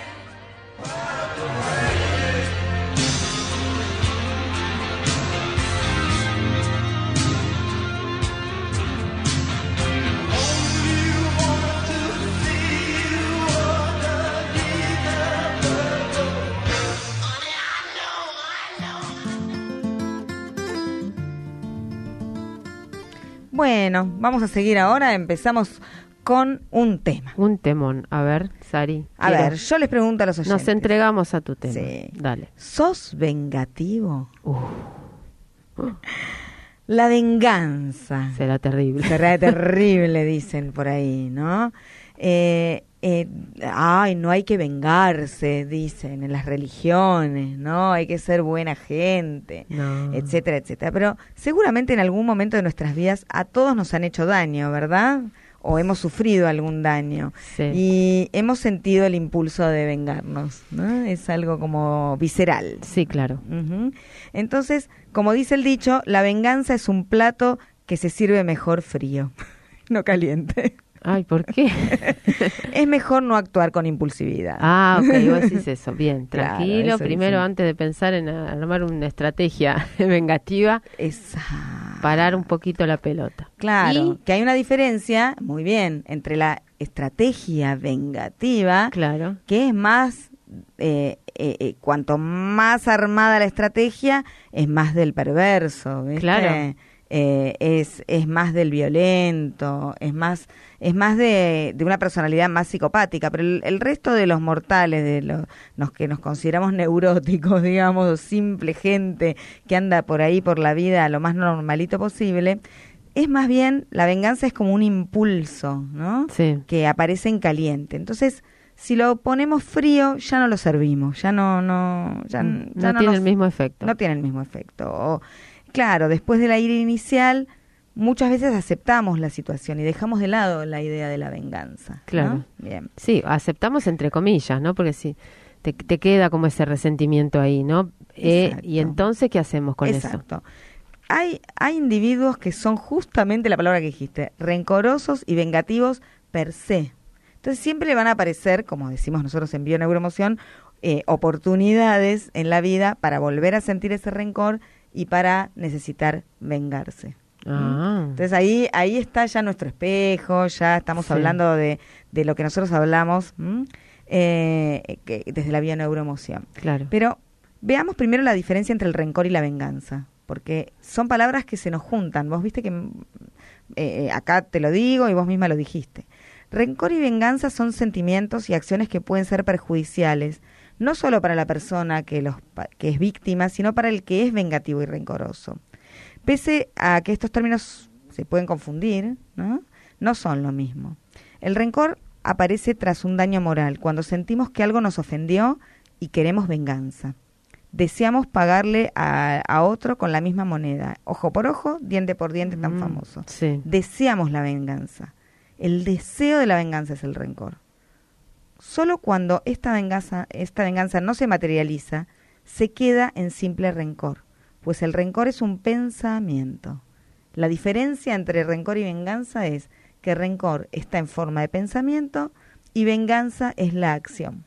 Speaker 4: Bueno, vamos a seguir ahora. Empezamos con un tema.
Speaker 3: Un temón. A ver, Sari.
Speaker 4: A quiero. ver, yo les pregunto a los oyentes.
Speaker 3: Nos entregamos a tu tema.
Speaker 4: Sí.
Speaker 3: Dale.
Speaker 4: ¿Sos vengativo?
Speaker 3: Uh. Uh.
Speaker 4: La venganza.
Speaker 3: Será terrible.
Speaker 4: Será terrible, dicen por ahí, ¿no? Eh, eh, ay, no hay que vengarse, dicen en las religiones, ¿no? Hay que ser buena gente,
Speaker 3: no.
Speaker 4: etcétera, etcétera. Pero seguramente en algún momento de nuestras vidas a todos nos han hecho daño, ¿verdad? O hemos sufrido algún daño.
Speaker 3: Sí.
Speaker 4: Y hemos sentido el impulso de vengarnos, ¿no? Es algo como visceral.
Speaker 3: Sí, claro.
Speaker 4: Uh-huh. Entonces, como dice el dicho, la venganza es un plato que se sirve mejor frío, no caliente.
Speaker 3: Ay, ¿por qué?
Speaker 4: Es mejor no actuar con impulsividad.
Speaker 3: Ah, ok, vos decís eso. Bien, tranquilo.
Speaker 4: Claro,
Speaker 3: primero,
Speaker 4: dice.
Speaker 3: Antes de pensar en armar una estrategia vengativa,
Speaker 4: Esa...
Speaker 3: parar un poquito la pelota.
Speaker 4: Claro,
Speaker 3: ¿Y?
Speaker 4: Que hay una diferencia, muy bien, entre la estrategia vengativa,
Speaker 3: claro,
Speaker 4: que es más, eh, eh, eh, cuanto más armada la estrategia, es más del perverso, ¿viste?
Speaker 3: Claro.
Speaker 4: eh, es es más del violento, es más es más de, de una personalidad más psicopática, pero el, el resto de los mortales, de los, los que nos consideramos neuróticos, digamos, simple gente que anda por ahí por la vida lo más normalito posible, es más bien, la venganza es como un impulso, ¿no?
Speaker 3: Sí.
Speaker 4: Que aparece en caliente. Entonces, si lo ponemos frío, ya no lo servimos, ya no, no, ya,
Speaker 3: no,
Speaker 4: ya
Speaker 3: no
Speaker 4: no
Speaker 3: tiene
Speaker 4: nos,
Speaker 3: el mismo efecto.
Speaker 4: No tiene el mismo efecto. O, claro, después de la ira inicial, muchas veces aceptamos la situación y dejamos de lado la idea de la venganza.
Speaker 3: Claro.
Speaker 4: ¿No? Bien.
Speaker 3: Sí, aceptamos entre comillas, ¿no? Porque si te, te queda como ese resentimiento ahí, ¿no? Eh, y entonces, ¿qué hacemos con
Speaker 4: Exacto.
Speaker 3: eso?
Speaker 4: Exacto. Hay, hay individuos que son justamente la palabra que dijiste, rencorosos y vengativos per se. Entonces siempre le van a aparecer, como decimos nosotros en Bioneuroemoción, eh, oportunidades en la vida para volver a sentir ese rencor y para necesitar vengarse.
Speaker 3: Ah.
Speaker 4: Entonces ahí ahí está ya nuestro espejo, ya estamos
Speaker 3: Sí.
Speaker 4: hablando de, de lo que nosotros hablamos eh, que, desde la bioneuroemoción.
Speaker 3: Claro.
Speaker 4: Pero veamos primero la diferencia entre el rencor y la venganza, porque son palabras que se nos juntan. Vos viste que eh, acá te lo digo y vos misma lo dijiste. Rencor y venganza son sentimientos y acciones que pueden ser perjudiciales, no solo para la persona que, los, que es víctima, sino para el que es vengativo y rencoroso. Pese a que estos términos se pueden confundir, ¿no? No son lo mismo. El rencor aparece tras un daño moral, cuando sentimos que algo nos ofendió y queremos venganza. Deseamos pagarle a, a otro con la misma moneda. Ojo por ojo, diente por diente, tan
Speaker 3: Mm,
Speaker 4: famoso.
Speaker 3: sí.
Speaker 4: Deseamos la venganza. El deseo de la venganza es el rencor. Solo cuando esta venganza, esta venganza no se materializa, se queda en simple rencor, pues el rencor es un pensamiento. La diferencia entre rencor y venganza es que rencor está en forma de pensamiento y venganza es la acción.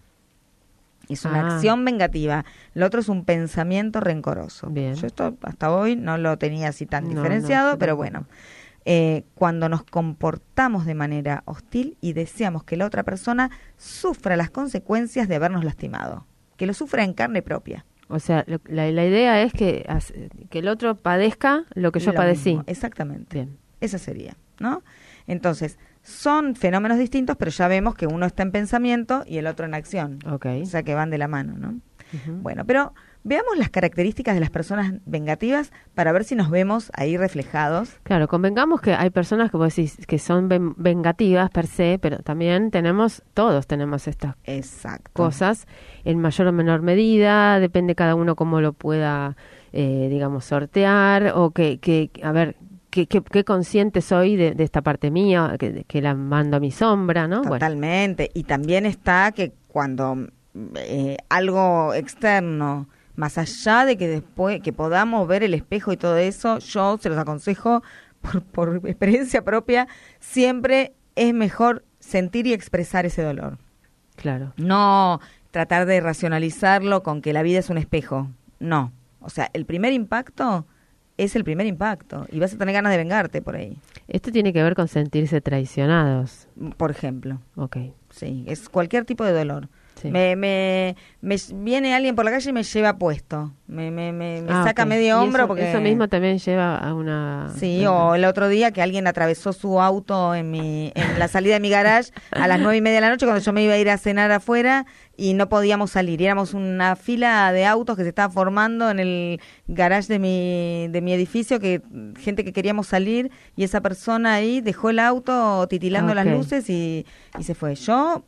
Speaker 4: Es una
Speaker 3: Ah.
Speaker 4: acción vengativa. Lo otro es un pensamiento rencoroso.
Speaker 3: Bien.
Speaker 4: Yo esto hasta hoy no lo tenía así tan
Speaker 3: No,
Speaker 4: diferenciado,
Speaker 3: no, yo
Speaker 4: pero
Speaker 3: tampoco.
Speaker 4: bueno. Eh, cuando nos comportamos de manera hostil y deseamos que la otra persona sufra las consecuencias de habernos lastimado, que lo sufra en carne propia.
Speaker 3: O sea, lo- la, la idea es que, hace- que el otro padezca lo que yo
Speaker 4: Lo
Speaker 3: padecí.
Speaker 4: mismo, exactamente.
Speaker 3: Bien.
Speaker 4: Esa sería, ¿no? Entonces, son fenómenos distintos, pero ya vemos que uno está en pensamiento y el otro en acción.
Speaker 3: Ok.
Speaker 4: O sea, que van de la mano, ¿no?
Speaker 3: Ujú.
Speaker 4: Bueno, pero veamos las características de las personas vengativas para ver si nos vemos ahí reflejados.
Speaker 3: Claro, convengamos que hay personas que vos decís que son ven- vengativas per se, pero también tenemos, todos tenemos estas
Speaker 4: Exacto.
Speaker 3: cosas en mayor o menor medida, depende cada uno cómo lo pueda, eh, digamos, sortear o que, que a ver, qué que, que consciente soy de, de esta parte mía, que, que la mando a mi sombra, ¿no? Bueno,
Speaker 4: Totalmente. Y también está que cuando eh, algo externo, más allá de que después que podamos ver el espejo y todo eso, yo se los aconsejo por, por experiencia propia, siempre es mejor sentir y expresar ese dolor.
Speaker 3: claro.
Speaker 4: No tratar de racionalizarlo con que la vida es un espejo. No. O sea, el primer impacto es el primer impacto y vas a tener ganas de vengarte por ahí,
Speaker 3: Esto tiene que ver con sentirse traicionados.
Speaker 4: por ejemplo.
Speaker 3: Ok.
Speaker 4: Sí, es cualquier tipo de dolor.
Speaker 3: Sí.
Speaker 4: Me, me, me viene alguien por la calle y me lleva puesto. Me, me, me, me
Speaker 3: Ah,
Speaker 4: saca
Speaker 3: ok.
Speaker 4: medio
Speaker 3: Y
Speaker 4: hombro
Speaker 3: eso,
Speaker 4: porque...
Speaker 3: eso mismo también lleva a una...
Speaker 4: Sí, o el otro día que alguien atravesó su auto en mi en la salida de mi garage a las nueve y media de la noche cuando yo me iba a ir a cenar afuera y no podíamos salir. Y éramos una fila de autos que se estaba formando en el garage de mi, de mi edificio, que gente que queríamos salir y esa persona ahí dejó el auto titilando
Speaker 3: Ok.
Speaker 4: las luces y, y se fue. Yo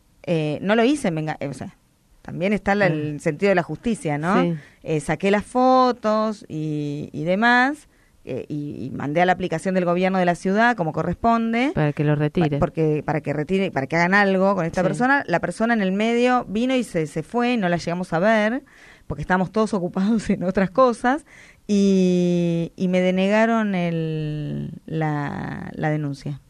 Speaker 4: eh, no lo hice en venga, eh, o sea, también está la- el sentido de la justicia, ¿no?
Speaker 3: Sí.
Speaker 4: Eh, saqué las fotos y, y demás eh, y, y mandé a la aplicación del gobierno de la ciudad como corresponde
Speaker 3: Para que lo retire.
Speaker 4: pa- porque para que retire, para que hagan algo con esta
Speaker 3: Sí.
Speaker 4: persona. La persona en el medio vino y se, se fue, no la llegamos a ver porque estábamos todos ocupados en otras cosas y, y me denegaron el, la, la denuncia.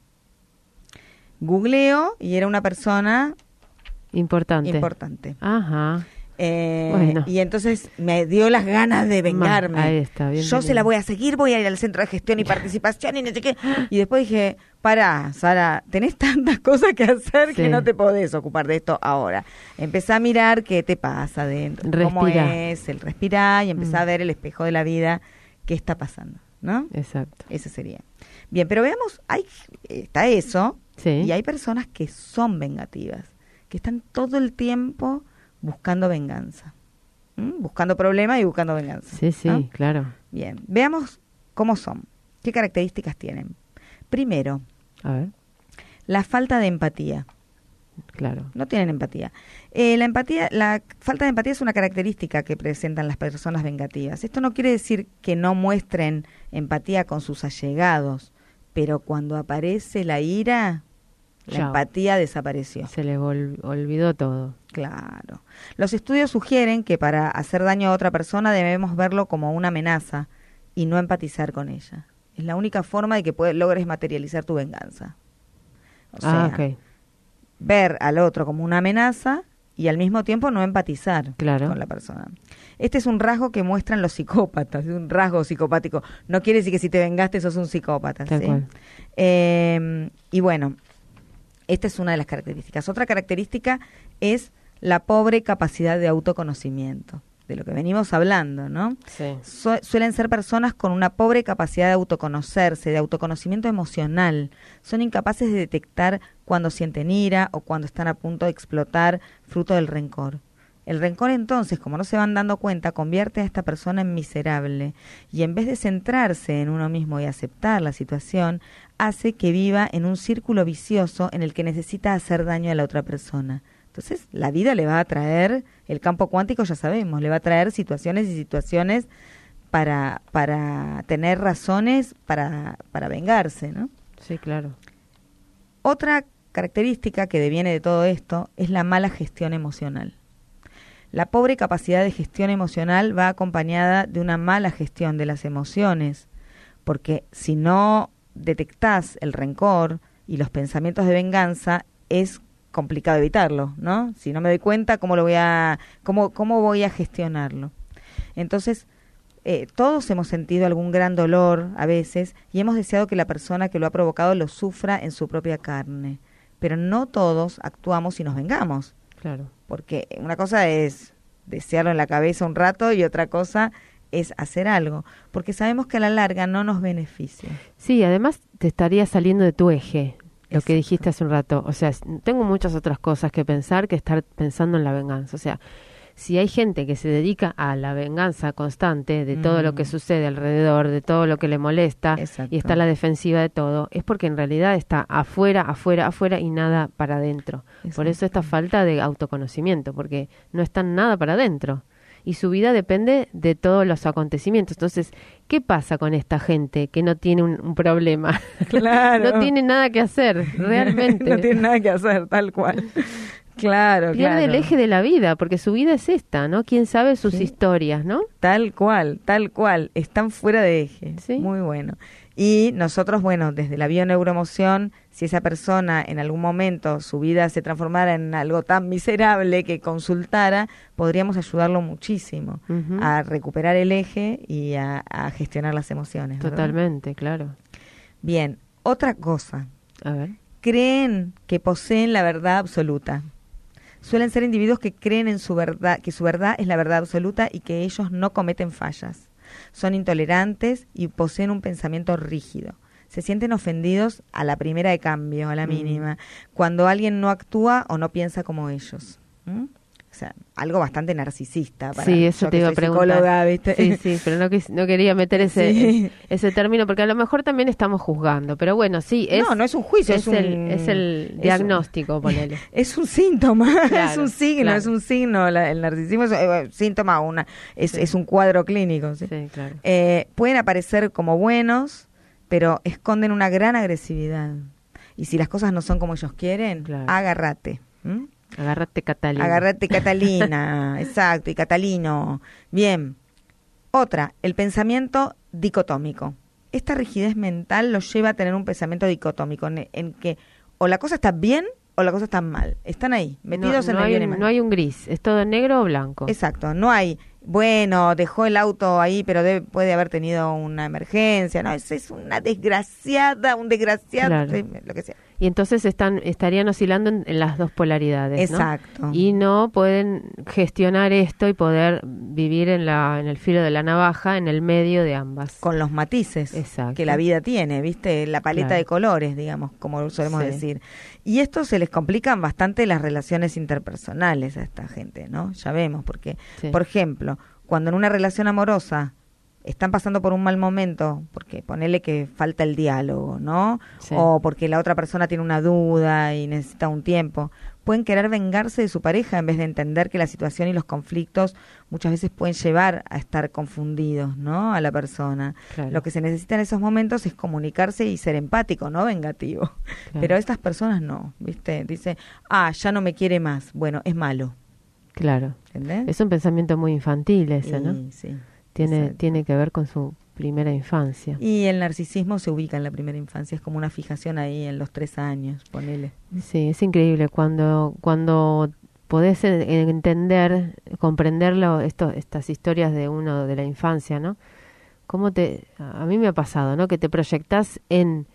Speaker 4: Googleo y era una persona
Speaker 3: Importante.
Speaker 4: importante.
Speaker 3: Ajá.
Speaker 4: Eh,
Speaker 3: Bueno.
Speaker 4: Y entonces me dio las ganas de vengarme.
Speaker 3: Ma- ahí está, bien
Speaker 4: Yo se
Speaker 3: tenido.
Speaker 4: la voy a seguir, voy a ir al centro de gestión y participación y no sé qué. Y después dije, pará, Sara, tenés tantas cosas que hacer que
Speaker 3: Sí.
Speaker 4: no te podés ocupar de esto ahora. Empecé a mirar qué te pasa adentro, cómo
Speaker 3: Respirá.
Speaker 4: es el respirar y empecé
Speaker 3: Mm.
Speaker 4: a ver el espejo de la vida, qué está pasando. ¿no?
Speaker 3: Exacto.
Speaker 4: Ese sería. Bien, pero veamos, hay está eso,
Speaker 3: sí.
Speaker 4: y hay personas que son vengativas, que están todo el tiempo buscando venganza. ¿Mm? Buscando problemas y buscando venganza.
Speaker 3: Sí, sí,
Speaker 4: ¿no?
Speaker 3: claro.
Speaker 4: Bien, veamos cómo son, qué características tienen. Primero,
Speaker 3: A ver.
Speaker 4: la falta de empatía.
Speaker 3: Claro.
Speaker 4: No tienen empatía. Eh, la empatía, la falta de empatía es una característica que presentan las personas vengativas. Esto no quiere decir que no muestren empatía con sus allegados, pero cuando aparece la ira, la
Speaker 3: Chao.
Speaker 4: empatía desapareció.
Speaker 3: Se le vol- olvidó todo.
Speaker 4: Claro. Los estudios sugieren que para hacer daño a otra persona debemos verlo como una amenaza y no empatizar con ella. Es la única forma de que puedes, logres materializar tu venganza. O sea,
Speaker 3: ah, ok.
Speaker 4: ver al otro como una amenaza y al mismo tiempo no empatizar
Speaker 3: Claro.
Speaker 4: con la persona. Este es un rasgo que muestran los psicópatas, es un rasgo psicopático. No quiere decir que si te vengaste sos un psicópata.
Speaker 3: Tal
Speaker 4: ¿sí?
Speaker 3: cual.
Speaker 4: Eh, y bueno, esta es una de las características. Otra característica es la pobre capacidad de autoconocimiento, de lo que venimos hablando, ¿no?
Speaker 3: Sí.
Speaker 4: Su- suelen ser personas con una pobre capacidad de autoconocerse, de autoconocimiento emocional. Son incapaces de detectar cuando sienten ira o cuando están a punto de explotar fruto del rencor. El rencor entonces, como no se van dando cuenta, convierte a esta persona en miserable y en vez de centrarse en uno mismo y aceptar la situación, hace que viva en un círculo vicioso en el que necesita hacer daño a la otra persona. Entonces, la vida le va a traer, el campo cuántico ya sabemos, le va a traer situaciones y situaciones para, para tener razones para, para vengarse, ¿no?
Speaker 3: Sí, claro.
Speaker 4: Otra característica que deviene de todo esto es la mala gestión emocional. La pobre capacidad de gestión emocional va acompañada de una mala gestión de las emociones, porque si no detectás el rencor y los pensamientos de venganza, es complicado evitarlo, ¿no? Si no me doy cuenta, ¿cómo lo voy a, cómo, cómo voy a gestionarlo? Entonces, eh, todos hemos sentido algún gran dolor a veces y hemos deseado que la persona que lo ha provocado lo sufra en su propia carne, pero no todos actuamos y nos vengamos.
Speaker 3: Claro.
Speaker 4: Porque una cosa es desearlo en la cabeza un rato y otra cosa es hacer algo, porque sabemos que a la larga no nos beneficia.
Speaker 3: Sí, además te estaría saliendo de tu eje, lo
Speaker 4: Exacto.
Speaker 3: que dijiste hace un rato. O sea, tengo muchas otras cosas que pensar que estar pensando en la venganza. O sea, si hay gente que se dedica a la venganza constante de todo
Speaker 4: Mm.
Speaker 3: lo que sucede alrededor, de todo lo que le molesta,
Speaker 4: Exacto.
Speaker 3: y está a la defensiva de todo, es porque en realidad está afuera, afuera, afuera y nada para adentro. Por eso esta falta de autoconocimiento, porque no están nada para adentro. Y su vida depende de todos los acontecimientos. Entonces, ¿qué pasa con esta gente que no tiene un, un problema?
Speaker 4: Claro.
Speaker 3: No tiene nada que hacer, realmente.
Speaker 4: No tiene nada que hacer, tal cual. Claro,
Speaker 3: Pierde
Speaker 4: claro.
Speaker 3: el eje de la vida, porque su vida es esta, ¿no? ¿Quién sabe sus
Speaker 4: Sí.
Speaker 3: historias, no?
Speaker 4: Tal cual, tal cual. Están fuera de eje.
Speaker 3: Sí.
Speaker 4: Muy bueno. Y nosotros, bueno, desde la bioneuroemoción, si esa persona en algún momento su vida se transformara en algo tan miserable que consultara, podríamos ayudarlo muchísimo
Speaker 3: Ujú.
Speaker 4: a recuperar el eje y a, a gestionar las emociones. ¿verdad?
Speaker 3: Totalmente, claro.
Speaker 4: Bien, otra cosa.
Speaker 3: A ver.
Speaker 4: Creen que poseen la verdad absoluta. Suelen ser individuos que creen en su verdad, que su verdad es la verdad absoluta y que ellos no cometen fallas. Son intolerantes y poseen un pensamiento rígido. Se sienten ofendidos a la primera de cambio, a la
Speaker 3: Mm.
Speaker 4: mínima, cuando alguien no actúa o no piensa como ellos. ¿Mm? O sea, algo bastante narcisista. Para
Speaker 3: Sí, eso
Speaker 4: yo
Speaker 3: te
Speaker 4: que
Speaker 3: iba a
Speaker 4: soy
Speaker 3: preguntar.
Speaker 4: psicóloga, ¿viste?
Speaker 3: Sí, sí, pero no, quis- no quería meter ese
Speaker 4: Sí.
Speaker 3: ese término, porque a lo mejor también estamos juzgando. Pero bueno, sí, es,
Speaker 4: no, no es un juicio,
Speaker 3: es,
Speaker 4: es, un,
Speaker 3: el, es el
Speaker 4: es un-
Speaker 3: diagnóstico, ponele.
Speaker 4: Es un síntoma,
Speaker 3: Claro,
Speaker 4: es un signo,
Speaker 3: claro.
Speaker 4: es un signo. La- el narcisismo es un síntoma, una, es,
Speaker 3: Sí.
Speaker 4: es un cuadro clínico. ¿sí?
Speaker 3: Sí, claro.
Speaker 4: Eh, pueden aparecer como buenos, pero esconden una gran agresividad. Y si las cosas no son como ellos quieren,
Speaker 3: Claro.
Speaker 4: agárrate. ¿m?
Speaker 3: Agárrate, Catalina.
Speaker 4: Agárrate, Catalina. Exacto, y Catalino. Bien. Otra, el pensamiento dicotómico. Esta rigidez mental los lleva a tener un pensamiento dicotómico en, en que o la cosa está bien o la cosa está mal. Están ahí, metidos
Speaker 3: no,
Speaker 4: en
Speaker 3: no
Speaker 4: el
Speaker 3: hay
Speaker 4: bien y
Speaker 3: un,
Speaker 4: mal.
Speaker 3: no hay un gris, es todo negro o blanco.
Speaker 4: Exacto, no hay bueno, dejó el auto ahí, pero debe, puede haber tenido una emergencia. No, eso es una desgraciada, un desgraciado,
Speaker 3: Claro.
Speaker 4: eh, lo que sea.
Speaker 3: Y entonces están estarían oscilando en, en las dos polaridades, ¿no?
Speaker 4: Exacto.
Speaker 3: Y no pueden gestionar esto y poder vivir en la en el filo de la navaja, en el medio de ambas.
Speaker 4: Con los matices
Speaker 3: Exacto.
Speaker 4: que la vida tiene, ¿viste? La paleta
Speaker 3: Claro.
Speaker 4: de colores, digamos, como solemos
Speaker 3: Sí.
Speaker 4: decir. Y esto se les complican bastante las relaciones interpersonales a esta gente, ¿no? Ya vemos, porque,
Speaker 3: Sí.
Speaker 4: por ejemplo, cuando en una relación amorosa están pasando por un mal momento, porque ponele que falta el diálogo, ¿no?
Speaker 3: Sí.
Speaker 4: O porque la otra persona tiene una duda y necesita un tiempo, pueden querer vengarse de su pareja en vez de entender que la situación y los conflictos muchas veces pueden llevar a estar confundidos, ¿no? A la persona.
Speaker 3: Claro.
Speaker 4: Lo que se necesita en esos momentos es comunicarse y ser empático, no vengativo.
Speaker 3: Claro.
Speaker 4: Pero estas personas no, ¿viste? Dice, ah, ya no me quiere más. Bueno, es malo,
Speaker 3: Claro.
Speaker 4: ¿entendés?
Speaker 3: Es un pensamiento muy infantil ese, ¿no?
Speaker 4: Y, sí,
Speaker 3: Tiene
Speaker 4: exacto.
Speaker 3: tiene que ver con su primera infancia.
Speaker 4: Y el narcisismo se ubica en la primera infancia, es como una fijación ahí en los tres años, ponele.
Speaker 3: Sí, es increíble cuando cuando podés en- entender, comprenderlo, esto, estas historias de uno de la infancia, ¿no? Cómo te, a mí me ha pasado, ¿no? Que te proyectás en,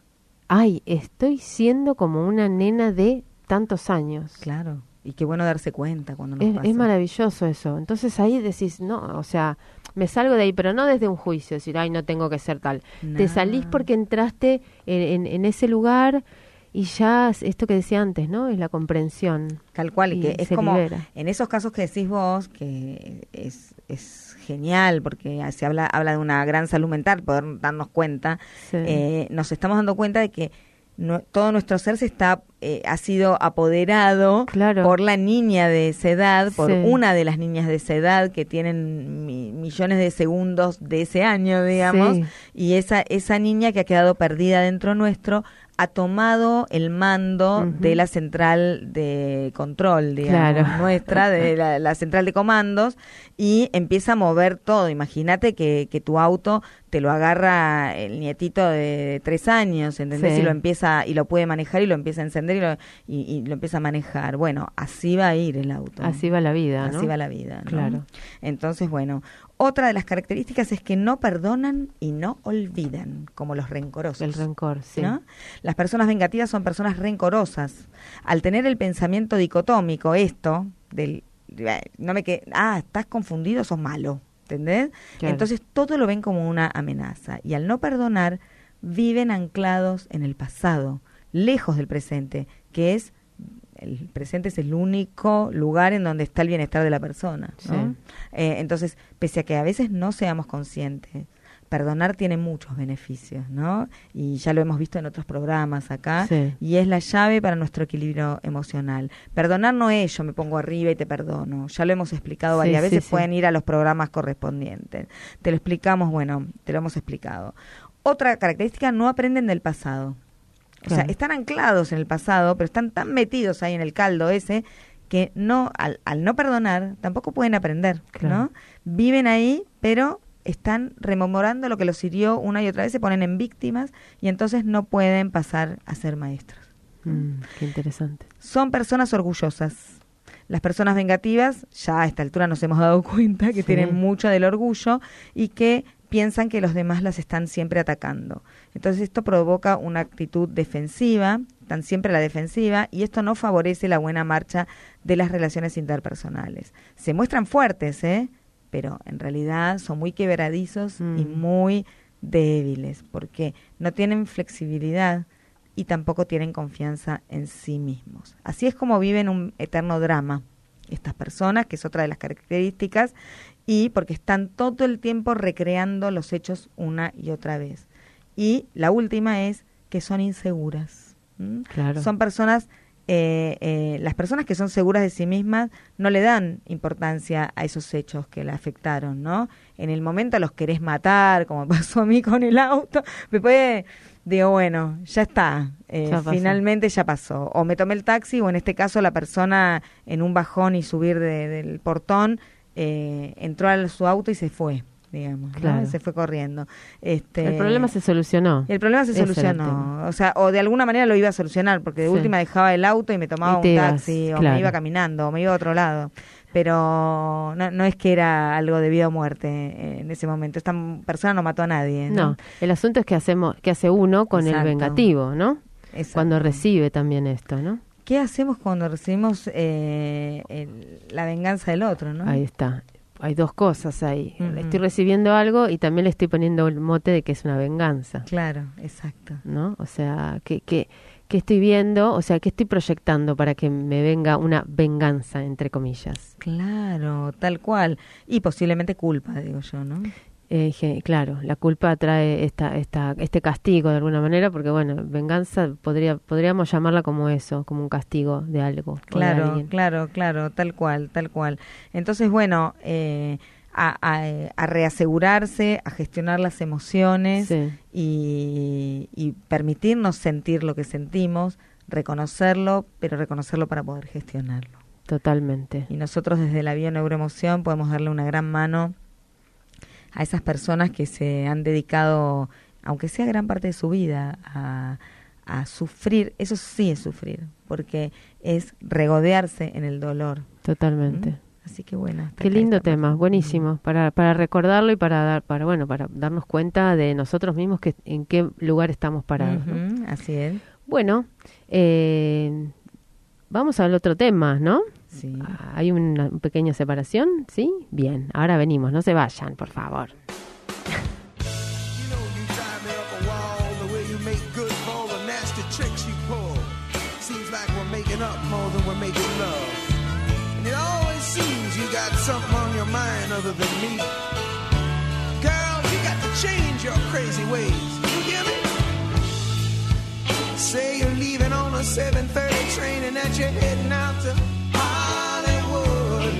Speaker 3: ay, estoy siendo como una nena de tantos años.
Speaker 4: Claro, y qué bueno darse cuenta cuando nos
Speaker 3: Es,
Speaker 4: pasa.
Speaker 3: es maravilloso eso. Entonces ahí decís, no, o sea, me salgo de ahí, pero no desde un juicio, decir, ay, no tengo que ser tal. Te
Speaker 4: No.
Speaker 3: salís porque entraste en, en, en ese lugar y ya, es esto que decía antes, ¿no? Es la comprensión.
Speaker 4: Tal cual, y
Speaker 3: Y
Speaker 4: que es
Speaker 3: se
Speaker 4: como
Speaker 3: libera.
Speaker 4: en esos casos que decís vos, que es, es genial, porque se habla, habla de una gran salud mental, poder darnos cuenta,
Speaker 3: Sí.
Speaker 4: eh, nos estamos dando cuenta de que no- todo nuestro ser se está eh, ha sido apoderado
Speaker 3: Claro.
Speaker 4: por la niña de esa edad, por
Speaker 3: Sí.
Speaker 4: una de las niñas de esa edad que tienen mi- millones de segundos de ese año, digamos,
Speaker 3: Sí.
Speaker 4: y esa esa niña que ha quedado perdida dentro nuestro ha tomado el mando
Speaker 3: Ujú.
Speaker 4: de la central de control, digamos,
Speaker 3: Claro.
Speaker 4: nuestra, de la, la central de comandos, y empieza a mover todo. Imagínate que, que tu auto te lo agarra el nietito de tres años, ¿entendés?
Speaker 3: Sí.
Speaker 4: Y lo empieza, y lo puede manejar y lo empieza a encender y lo, y, y lo empieza a manejar. Bueno, así va a ir el auto.
Speaker 3: Así va la vida, ¿no?
Speaker 4: Así va la vida, ¿no?
Speaker 3: Claro.
Speaker 4: Entonces, bueno, otra de las características es que no perdonan y no olvidan, como los rencorosos.
Speaker 3: El rencor, sí.
Speaker 4: ¿no? Las personas vengativas son personas rencorosas. Al tener el pensamiento dicotómico, esto, del, no me que, ah, estás confundido, sos malo, ¿entendés?
Speaker 3: Claro.
Speaker 4: Entonces todo lo ven como una amenaza. Y al no perdonar, viven anclados en el pasado, lejos del presente, que es, el presente es el único lugar en donde está el bienestar de la persona, ¿no?
Speaker 3: Sí.
Speaker 4: Eh, entonces, pese a que a veces no seamos conscientes, perdonar tiene muchos beneficios, ¿no? Y ya lo hemos visto en otros programas acá,
Speaker 3: Sí.
Speaker 4: y es la llave para nuestro equilibrio emocional. Perdonar no es yo me pongo arriba y te perdono, ya lo hemos explicado
Speaker 3: Sí,
Speaker 4: varias
Speaker 3: sí,
Speaker 4: veces,
Speaker 3: sí.
Speaker 4: pueden ir a los programas correspondientes. Te lo explicamos, bueno, te lo hemos explicado. Otra característica, no aprenden del pasado. O sea,
Speaker 3: Claro.
Speaker 4: están anclados en el pasado, pero están tan metidos ahí en el caldo ese que no al, al no perdonar tampoco pueden aprender,
Speaker 3: Claro.
Speaker 4: ¿no? Viven ahí, pero están rememorando lo que los hirió una y otra vez, se ponen en víctimas y entonces no pueden pasar a ser maestros.
Speaker 3: Mm, qué interesante.
Speaker 4: Son personas orgullosas. Las personas vengativas, ya a esta altura nos hemos dado cuenta que
Speaker 3: Sí.
Speaker 4: tienen mucho del orgullo y que piensan que los demás las están siempre atacando. Entonces esto provoca una actitud defensiva, están siempre a la defensiva, y esto no favorece la buena marcha de las relaciones interpersonales. Se muestran fuertes, ¿eh? Pero en realidad son muy quebradizos
Speaker 3: Mm.
Speaker 4: y muy débiles, porque no tienen flexibilidad y tampoco tienen confianza en sí mismos. Así es como viven un eterno drama estas personas, que es otra de las características, y porque están todo el tiempo recreando los hechos una y otra vez. Y la última es que son inseguras. ¿m?
Speaker 3: Claro.
Speaker 4: Son personas, eh, eh, las personas que son seguras de sí mismas no le dan importancia a esos hechos que la afectaron, ¿no? En el momento los querés matar, como pasó a mí con el auto, me puede, digo, bueno, ya está, eh,
Speaker 3: Ya pasó.
Speaker 4: finalmente ya pasó. O me tomé el taxi, o en este caso la persona en un bajón y subir de- del portón, eh, entró a su auto y se fue, digamos, ¿no?
Speaker 3: Claro.
Speaker 4: Se fue corriendo. Este,
Speaker 3: El problema se solucionó.
Speaker 4: el problema se
Speaker 3: Ese era el
Speaker 4: solucionó,
Speaker 3: tema.
Speaker 4: o sea, o de alguna manera lo iba a solucionar, porque de
Speaker 3: Sí.
Speaker 4: última dejaba el auto y me tomaba
Speaker 3: Y te
Speaker 4: un
Speaker 3: ibas,
Speaker 4: taxi, o
Speaker 3: claro.
Speaker 4: me iba caminando, o me iba a otro lado. pero no, no es que era algo de vida o muerte en ese momento. Esta persona no mató a nadie, ¿no?
Speaker 3: No, el asunto es que hacemos, que hace uno con Exacto. el vengativo, ¿no? Exacto. Cuando recibe también esto, ¿no?
Speaker 4: ¿Qué hacemos cuando recibimos eh, el, la venganza del otro, no?
Speaker 3: Ahí está. Hay dos cosas ahí. Uh-huh. Estoy recibiendo algo y también le estoy poniendo el mote de que es una venganza.
Speaker 4: Claro, exacto.
Speaker 3: ¿No? O sea, que, que, que estoy viendo, o sea, que estoy proyectando para que me venga una venganza, entre comillas.
Speaker 4: Claro, tal cual. Y posiblemente culpa, digo yo, ¿no?
Speaker 3: Eh, claro, la culpa trae esta, esta, este castigo de alguna manera, porque bueno, venganza podría, podríamos llamarla como eso, como un castigo de algo.
Speaker 4: Claro,
Speaker 3: de
Speaker 4: claro, claro, tal cual, tal cual. Entonces, bueno, eh, a, a, a reasegurarse, a gestionar las emociones sí. y, y permitirnos sentir lo que sentimos, reconocerlo, pero reconocerlo para poder gestionarlo.
Speaker 3: Totalmente.
Speaker 4: Y nosotros desde la Bio-Neuroemoción podemos darle una gran mano a esas personas que se han dedicado, aunque sea gran parte de su vida, a, a sufrir. Eso sí es sufrir, porque es regodearse en el dolor.
Speaker 3: Totalmente.
Speaker 4: ¿Mm? Así que bueno.
Speaker 3: Qué lindo tema, buenísimo, para para recordarlo y para dar, para bueno, para darnos cuenta de nosotros mismos que en qué lugar estamos parados.
Speaker 4: Uh-huh, ¿no? Así es.
Speaker 3: Bueno, eh, vamos al otro tema, ¿no?
Speaker 4: Sí.
Speaker 3: Hay una, una pequeña separación, ¿sí? Bien, ahora venimos, no se vayan, por favor.
Speaker 5: Say you're leaving on a seven thirty train and that you're heading out to Hollywood.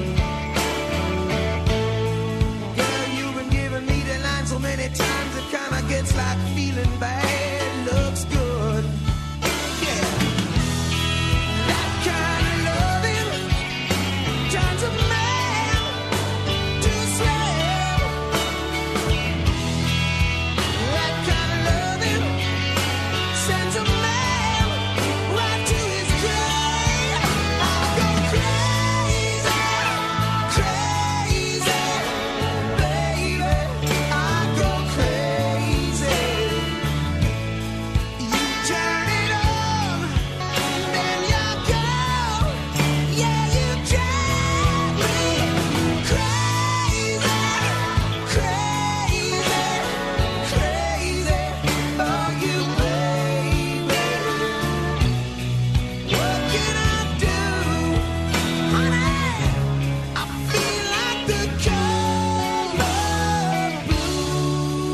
Speaker 5: Girl, you've been giving me the line so many times it kinda gets like feeling bad looks good. Yeah, that kind of loving turns a man to a slave. That kind of loving sends a man right to his grave. I'll go crazy, crazy, baby. I'll go crazy. You turn it on, then you go. Yeah, you drive me crazy, crazy, crazy. Oh, you baby. What can I do, honey? I feel like the color blue.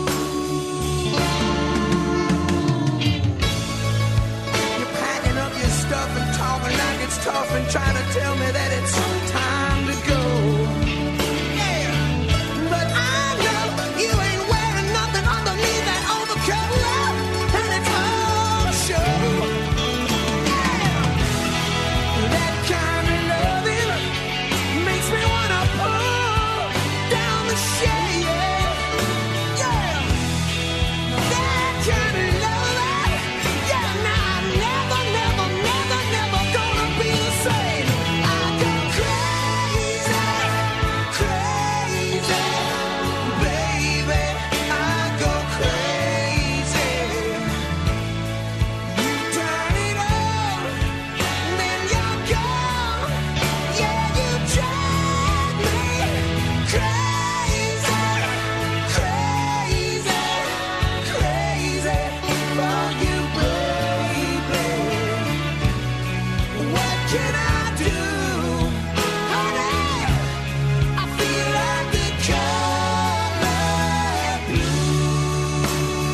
Speaker 5: You're packing up your stuff and talking like it's tough and trying to tell me that it's time to go. Yeah, but I know you ain't wearing nothing underneath that overcoat, and it's all show. Yeah, that kind of loving makes me wanna pull down the shade. Yeah, that kind of loving. Yeah, now I'm never, never, never, never gonna be the same. I go crazy, crazy, baby. I go crazy. You turn it on, then you're gone. Yeah, you drive me crazy, crazy, crazy for you, baby. What can I do, honey? I feel like the color blue.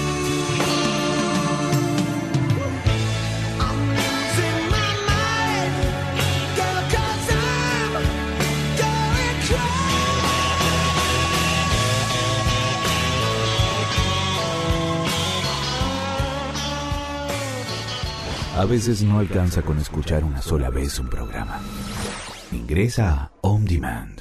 Speaker 5: I'm losing my mind, girl, 'cause I'm going crazy.
Speaker 1: A veces no alcanza con escuchar una sola vez un programa. Ingresa a On Demand.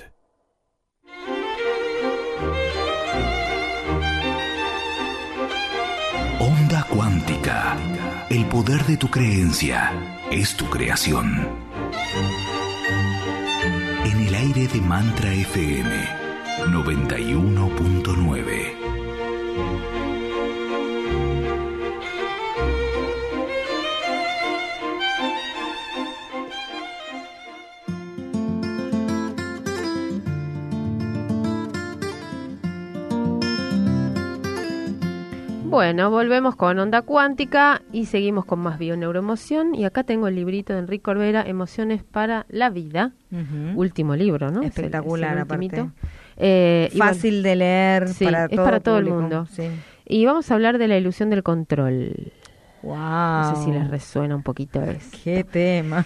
Speaker 1: Onda cuántica. El poder de tu creencia es tu creación. En el aire de Mantra F M noventa y uno punto nueve.
Speaker 3: Bueno, volvemos con Onda Cuántica y seguimos con más bioneuroemoción. Y acá tengo el librito de Enrique Corbera, Emociones para la Vida. Uh-huh. Último libro, ¿no?
Speaker 4: Espectacular, es el, es el aparte.
Speaker 3: Eh,
Speaker 4: Fácil bueno, de leer,
Speaker 3: sí,
Speaker 4: para
Speaker 3: es
Speaker 4: todo
Speaker 3: para todo
Speaker 4: público.
Speaker 3: el mundo.
Speaker 4: Sí.
Speaker 3: Y vamos a hablar de la ilusión del control.
Speaker 4: Wow.
Speaker 3: No sé si les resuena un poquito eso.
Speaker 4: Qué tema.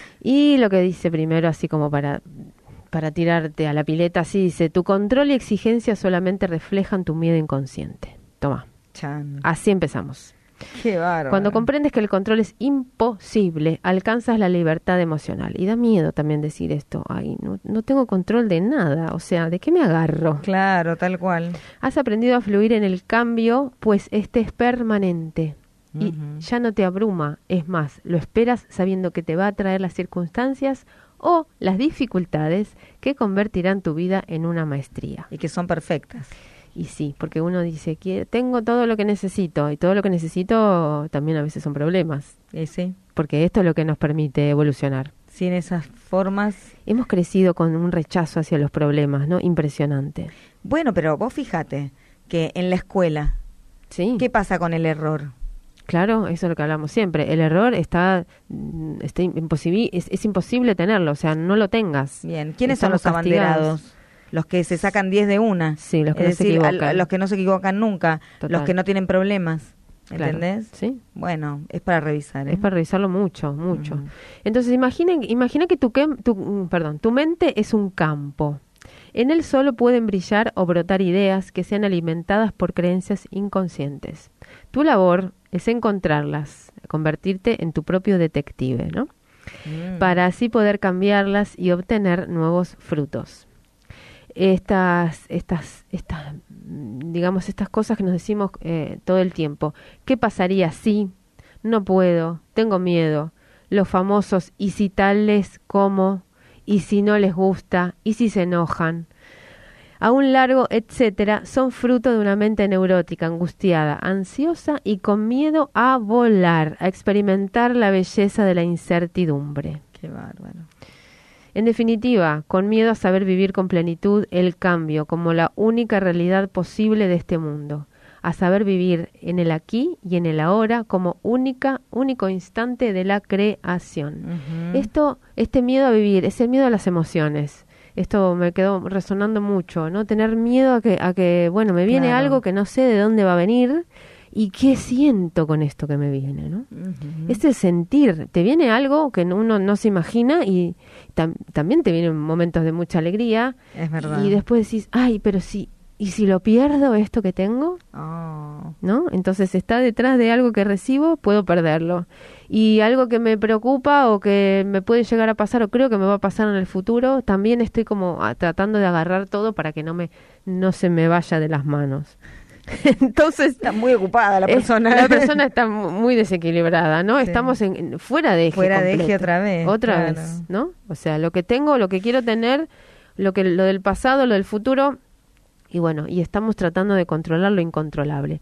Speaker 3: Y lo que dice primero, así como para... para tirarte a la pileta, así dice: tu control y exigencia solamente reflejan tu miedo inconsciente. Toma.
Speaker 4: Chan.
Speaker 3: Así empezamos.
Speaker 4: Qué bárbaro.
Speaker 3: Cuando comprendes que el control es imposible, alcanzas la libertad emocional. Y da miedo también decir esto. Ay, no, no tengo control de nada. O sea, ¿de qué me agarro?
Speaker 4: Claro, tal cual.
Speaker 3: Has aprendido a fluir en el cambio, pues este es permanente. Y
Speaker 4: Uh-huh.
Speaker 3: ya no te abruma. Es más, lo esperas sabiendo que te va a traer las circunstancias o las dificultades que convertirán tu vida en una maestría.
Speaker 4: Y que son perfectas.
Speaker 3: Y sí, porque uno dice que tengo todo lo que necesito, y todo lo que necesito también a veces son problemas.
Speaker 4: Y sí.
Speaker 3: Porque esto es lo que nos permite evolucionar.
Speaker 4: Sin esas formas...
Speaker 3: Hemos crecido con un rechazo hacia los problemas, ¿no? Impresionante.
Speaker 4: Bueno, pero vos fíjate que en la escuela,
Speaker 3: Sí.
Speaker 4: ¿qué pasa con el error?
Speaker 3: Claro, eso es lo que hablamos siempre. El error está, está imposible, es, es imposible tenerlo, o sea, no lo tengas.
Speaker 4: Bien, ¿quiénes
Speaker 3: Estamos
Speaker 4: son los
Speaker 3: castigados.
Speaker 4: abanderados? Los que se sacan diez de una.
Speaker 3: Sí, los que
Speaker 4: es
Speaker 3: no se
Speaker 4: decir,
Speaker 3: equivocan.
Speaker 4: a, a los que no se equivocan nunca,
Speaker 3: Total.
Speaker 4: los que no tienen problemas.
Speaker 3: Claro.
Speaker 4: ¿Entendés?
Speaker 3: Sí.
Speaker 4: Bueno, es para revisar. ¿eh?
Speaker 3: Es para revisarlo mucho, mucho.
Speaker 4: Ujú.
Speaker 3: Entonces, imaginen, imagina que tu, quem- tu, mm, perdón, tu mente es un campo. En él solo pueden brillar o brotar ideas que sean alimentadas por creencias inconscientes. Tu labor es encontrarlas, convertirte en tu propio detective, ¿no?
Speaker 4: Mm.
Speaker 3: Para así poder cambiarlas y obtener nuevos frutos. Estas, estas, estas, digamos, estas cosas que nos decimos eh, todo el tiempo. ¿Qué pasaría si? No puedo, tengo miedo. Los famosos y si tales como, y si no les gusta, y si se enojan. A un largo, etcétera, son fruto de una mente neurótica, angustiada, ansiosa y con miedo a volar, a experimentar la belleza de la incertidumbre.
Speaker 4: Qué bárbaro.
Speaker 3: En definitiva, con miedo a saber vivir con plenitud el cambio como la única realidad posible de este mundo, a saber vivir en el aquí y en el ahora como única, único instante de la creación.
Speaker 4: Uh-huh.
Speaker 3: Esto, este miedo a vivir, es el miedo a las emociones. Esto me quedó resonando mucho, ¿no? Tener miedo a que, a que bueno, me viene
Speaker 4: Claro.
Speaker 3: algo que no sé de dónde va a venir y qué siento con esto que me viene, ¿no?
Speaker 4: Uh-huh.
Speaker 3: Es el sentir. Te viene algo que uno no se imagina y tam- también te vienen momentos de mucha alegría.
Speaker 4: Es verdad.
Speaker 3: Y después decís, ay, pero si, ¿y si lo pierdo esto que tengo?
Speaker 4: Oh.
Speaker 3: ¿No? Entonces está detrás de algo que recibo, puedo perderlo. Y algo que me preocupa o que me puede llegar a pasar o creo que me va a pasar en el futuro, también estoy como ah, tratando de agarrar todo para que no me no se me vaya de las manos. Entonces
Speaker 4: Está muy ocupada la
Speaker 3: es-
Speaker 4: persona.
Speaker 3: la persona está mu- muy desequilibrada, ¿no?
Speaker 4: Sí.
Speaker 3: Estamos en, en- fuera de eje
Speaker 4: Fuera de eje
Speaker 3: completo.
Speaker 4: otra vez,
Speaker 3: Otra
Speaker 4: claro.
Speaker 3: vez, ¿no? O sea, lo que tengo, lo que quiero tener, lo que lo del pasado, lo del futuro, y bueno, y estamos tratando de controlar lo incontrolable.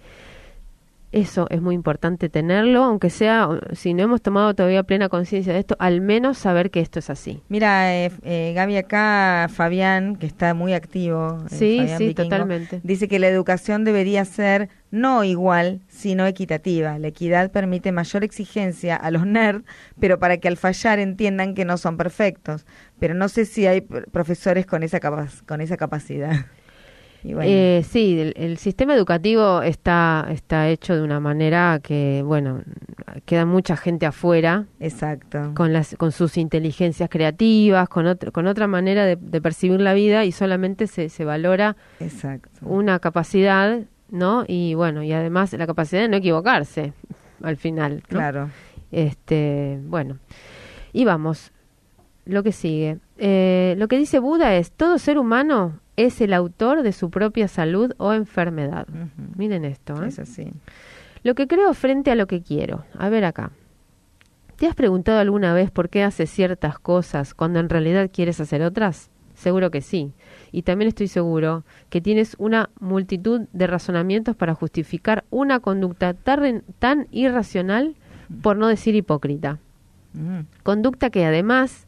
Speaker 3: Eso es muy importante tenerlo, aunque sea, si no hemos tomado todavía plena conciencia de esto, al menos saber que esto es así.
Speaker 4: Mira, eh, eh, Gaby, acá Fabián, que está muy activo, eh,
Speaker 3: Sí,
Speaker 4: Fabián
Speaker 3: sí,
Speaker 4: Vikingo,
Speaker 3: totalmente.
Speaker 4: dice que la educación debería ser no igual, sino equitativa. La equidad permite mayor exigencia a los nerds, pero para que al fallar entiendan que no son perfectos. Pero no sé si hay pr- profesores con esa capa- con esa capacidad. Y bueno,
Speaker 3: Eh, sí, el, el sistema educativo está, está hecho de una manera que, bueno, queda mucha gente afuera
Speaker 4: exacto.
Speaker 3: con las con sus inteligencias creativas, con otro, con otra manera de, de percibir la vida y solamente se, se valora
Speaker 4: Exacto.
Speaker 3: una capacidad, ¿no? Y bueno, y además la capacidad de no equivocarse al final, ¿no?
Speaker 4: Claro.
Speaker 3: Este, bueno, y vamos, lo que sigue. Eh, lo que dice Buda es, todo ser humano es el autor de su propia salud o enfermedad.
Speaker 4: Ujú.
Speaker 3: Miren esto, ¿eh?
Speaker 4: Es así.
Speaker 3: Lo que creo frente a lo que quiero. A ver acá. ¿Te has preguntado alguna vez por qué haces ciertas cosas cuando en realidad quieres hacer otras? Seguro que sí. Y también estoy seguro que tienes una multitud de razonamientos para justificar una conducta tan, tan irracional, por no decir hipócrita. Mm. Conducta que además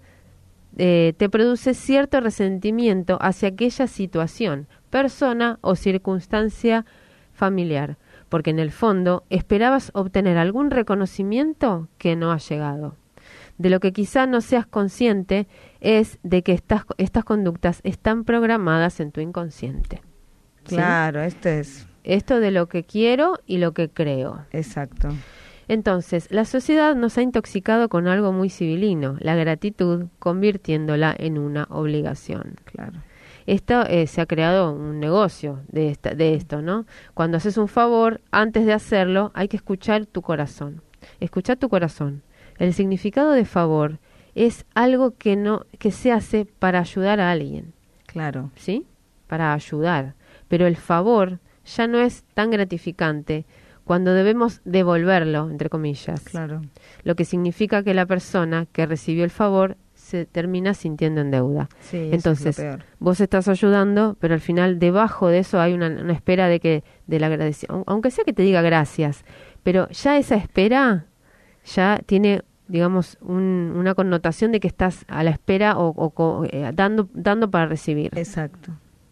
Speaker 3: eh, te produce cierto resentimiento hacia aquella situación, persona o circunstancia familiar, porque en el fondo esperabas obtener algún reconocimiento que no ha llegado. De lo que quizá no seas consciente es de que estas, estas conductas están programadas en tu inconsciente. ¿Sí?
Speaker 4: Claro, esto es...
Speaker 3: Esto de lo que quiero y lo que creo.
Speaker 4: Exacto.
Speaker 3: Entonces, la sociedad nos ha intoxicado con algo muy civilino, la gratitud, convirtiéndola en una obligación.
Speaker 4: Claro.
Speaker 3: Esto eh, se ha creado un negocio de, esta, de esto, ¿no? Cuando haces un favor, antes de hacerlo, hay que escuchar tu corazón. Escuchar tu corazón. El significado de favor es algo que no que se hace para ayudar a alguien.
Speaker 4: Claro.
Speaker 3: ¿Sí? Para ayudar. Pero el favor ya no es tan gratificante cuando debemos devolverlo, entre comillas.
Speaker 4: Claro. Lo
Speaker 3: que significa que la persona que recibió el favor se termina sintiendo en deuda.
Speaker 4: Sí,
Speaker 3: entonces,
Speaker 4: eso es lo peor.
Speaker 3: Vos estás ayudando, pero al final debajo de eso hay una, una espera de que del agradecimiento, aunque sea que te diga gracias, pero ya esa espera ya tiene, digamos, un, una connotación de que estás a la espera o, o, o eh, dando dando para recibir.
Speaker 4: Exacto.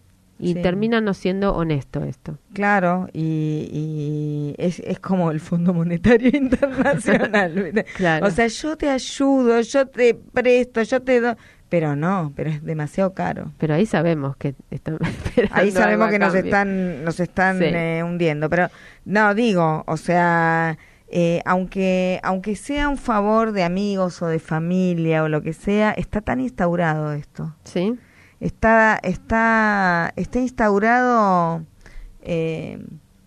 Speaker 3: Y
Speaker 4: sí. termina
Speaker 3: no siendo honesto esto.
Speaker 4: Claro, y, y es, es como el Fondo Monetario Internacional.
Speaker 3: Claro.
Speaker 4: O sea, yo te ayudo, yo te presto, yo te doy... Pero no, pero es demasiado caro.
Speaker 3: Pero ahí sabemos que están
Speaker 4: ahí sabemos que nos están, nos están sí. eh, hundiendo. Pero no, digo, o sea... Eh, aunque aunque sea un favor de amigos o de familia o lo que sea, está tan instaurado esto.
Speaker 3: Sí.
Speaker 4: Está está está instaurado, eh,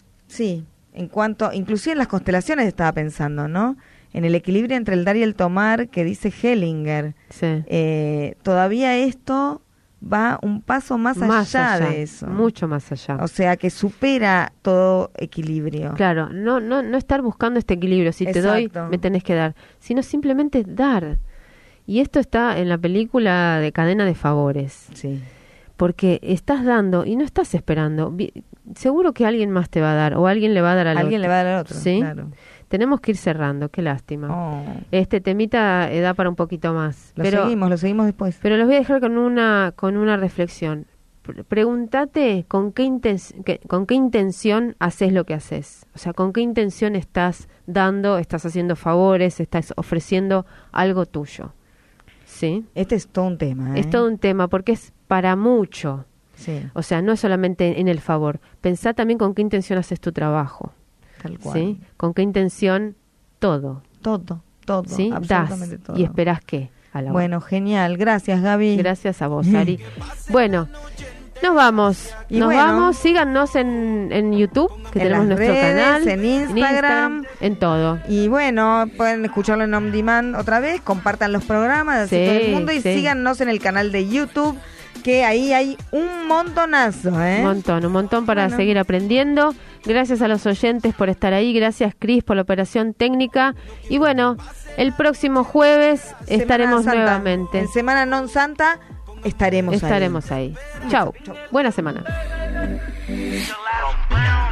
Speaker 4: sí, en cuanto, inclusive en las constelaciones estaba pensando, ¿no? En el equilibrio entre el dar y el tomar que dice Hellinger.
Speaker 3: Sí.
Speaker 4: Eh, todavía esto va un paso más,
Speaker 3: más
Speaker 4: allá,
Speaker 3: allá
Speaker 4: de eso.
Speaker 3: Mucho más allá.
Speaker 4: O sea, que supera todo equilibrio.
Speaker 3: Claro, no no no estar buscando este equilibrio, si Exacto. te doy, me tenés que dar, sino simplemente dar. Y esto está en la película de Cadena de Favores.
Speaker 4: Sí.
Speaker 3: Porque estás dando y no estás esperando. Seguro que alguien más te va a dar o alguien le va a dar al
Speaker 4: alguien
Speaker 3: otro.
Speaker 4: le va a dar al otro,
Speaker 3: ¿Sí?
Speaker 4: Claro.
Speaker 3: Tenemos que ir cerrando, qué lástima.
Speaker 4: Oh.
Speaker 3: Este temita eh, da para un poquito más.
Speaker 4: Lo
Speaker 3: pero,
Speaker 4: seguimos, lo seguimos después.
Speaker 3: Pero los voy a dejar con una con una reflexión. Pregúntate con qué, inten- que, con qué intención haces lo que haces. O sea, con qué intención estás dando, estás haciendo favores, estás ofreciendo algo tuyo. ¿Sí?
Speaker 4: Este es todo un tema, ¿eh?
Speaker 3: Es todo un tema porque es para mucho.
Speaker 4: Sí.
Speaker 3: O sea, no es solamente en el favor. Pensá también con qué intención haces tu trabajo.
Speaker 4: Tal cual.
Speaker 3: ¿Sí? Con qué intención todo.
Speaker 4: Todo, todo,
Speaker 3: ¿Sí?
Speaker 4: absolutamente
Speaker 3: Das
Speaker 4: todo.
Speaker 3: Y esperás qué. A la
Speaker 4: bueno, genial. Gracias, Gaby.
Speaker 3: Gracias a vos, Ari. Bueno, nos vamos.
Speaker 4: Y
Speaker 3: nos
Speaker 4: bueno,
Speaker 3: vamos. Síganos en, en YouTube, que
Speaker 4: en
Speaker 3: tenemos
Speaker 4: las
Speaker 3: nuestro
Speaker 4: redes,
Speaker 3: canal.
Speaker 4: En Instagram,
Speaker 3: en Instagram. En todo.
Speaker 4: Y bueno, pueden escucharlo en On Demand otra vez. Compartan los programas de
Speaker 3: Sí,
Speaker 4: todo el mundo. Y
Speaker 3: sí.
Speaker 4: síganos en el canal de YouTube, que ahí hay un montonazo, ¿eh?
Speaker 3: Un montón, un montón para
Speaker 4: Bueno.
Speaker 3: seguir aprendiendo. Gracias a los oyentes por estar ahí. Gracias, Cris, por la operación técnica. Y bueno, el próximo jueves
Speaker 4: Semana
Speaker 3: estaremos
Speaker 4: Santa.
Speaker 3: nuevamente.
Speaker 4: En Semana Non Santa estaremos,
Speaker 3: Estaremos ahí.
Speaker 4: ahí.
Speaker 3: Chau.
Speaker 4: Chau.
Speaker 3: Buena semana.
Speaker 5: Rompeando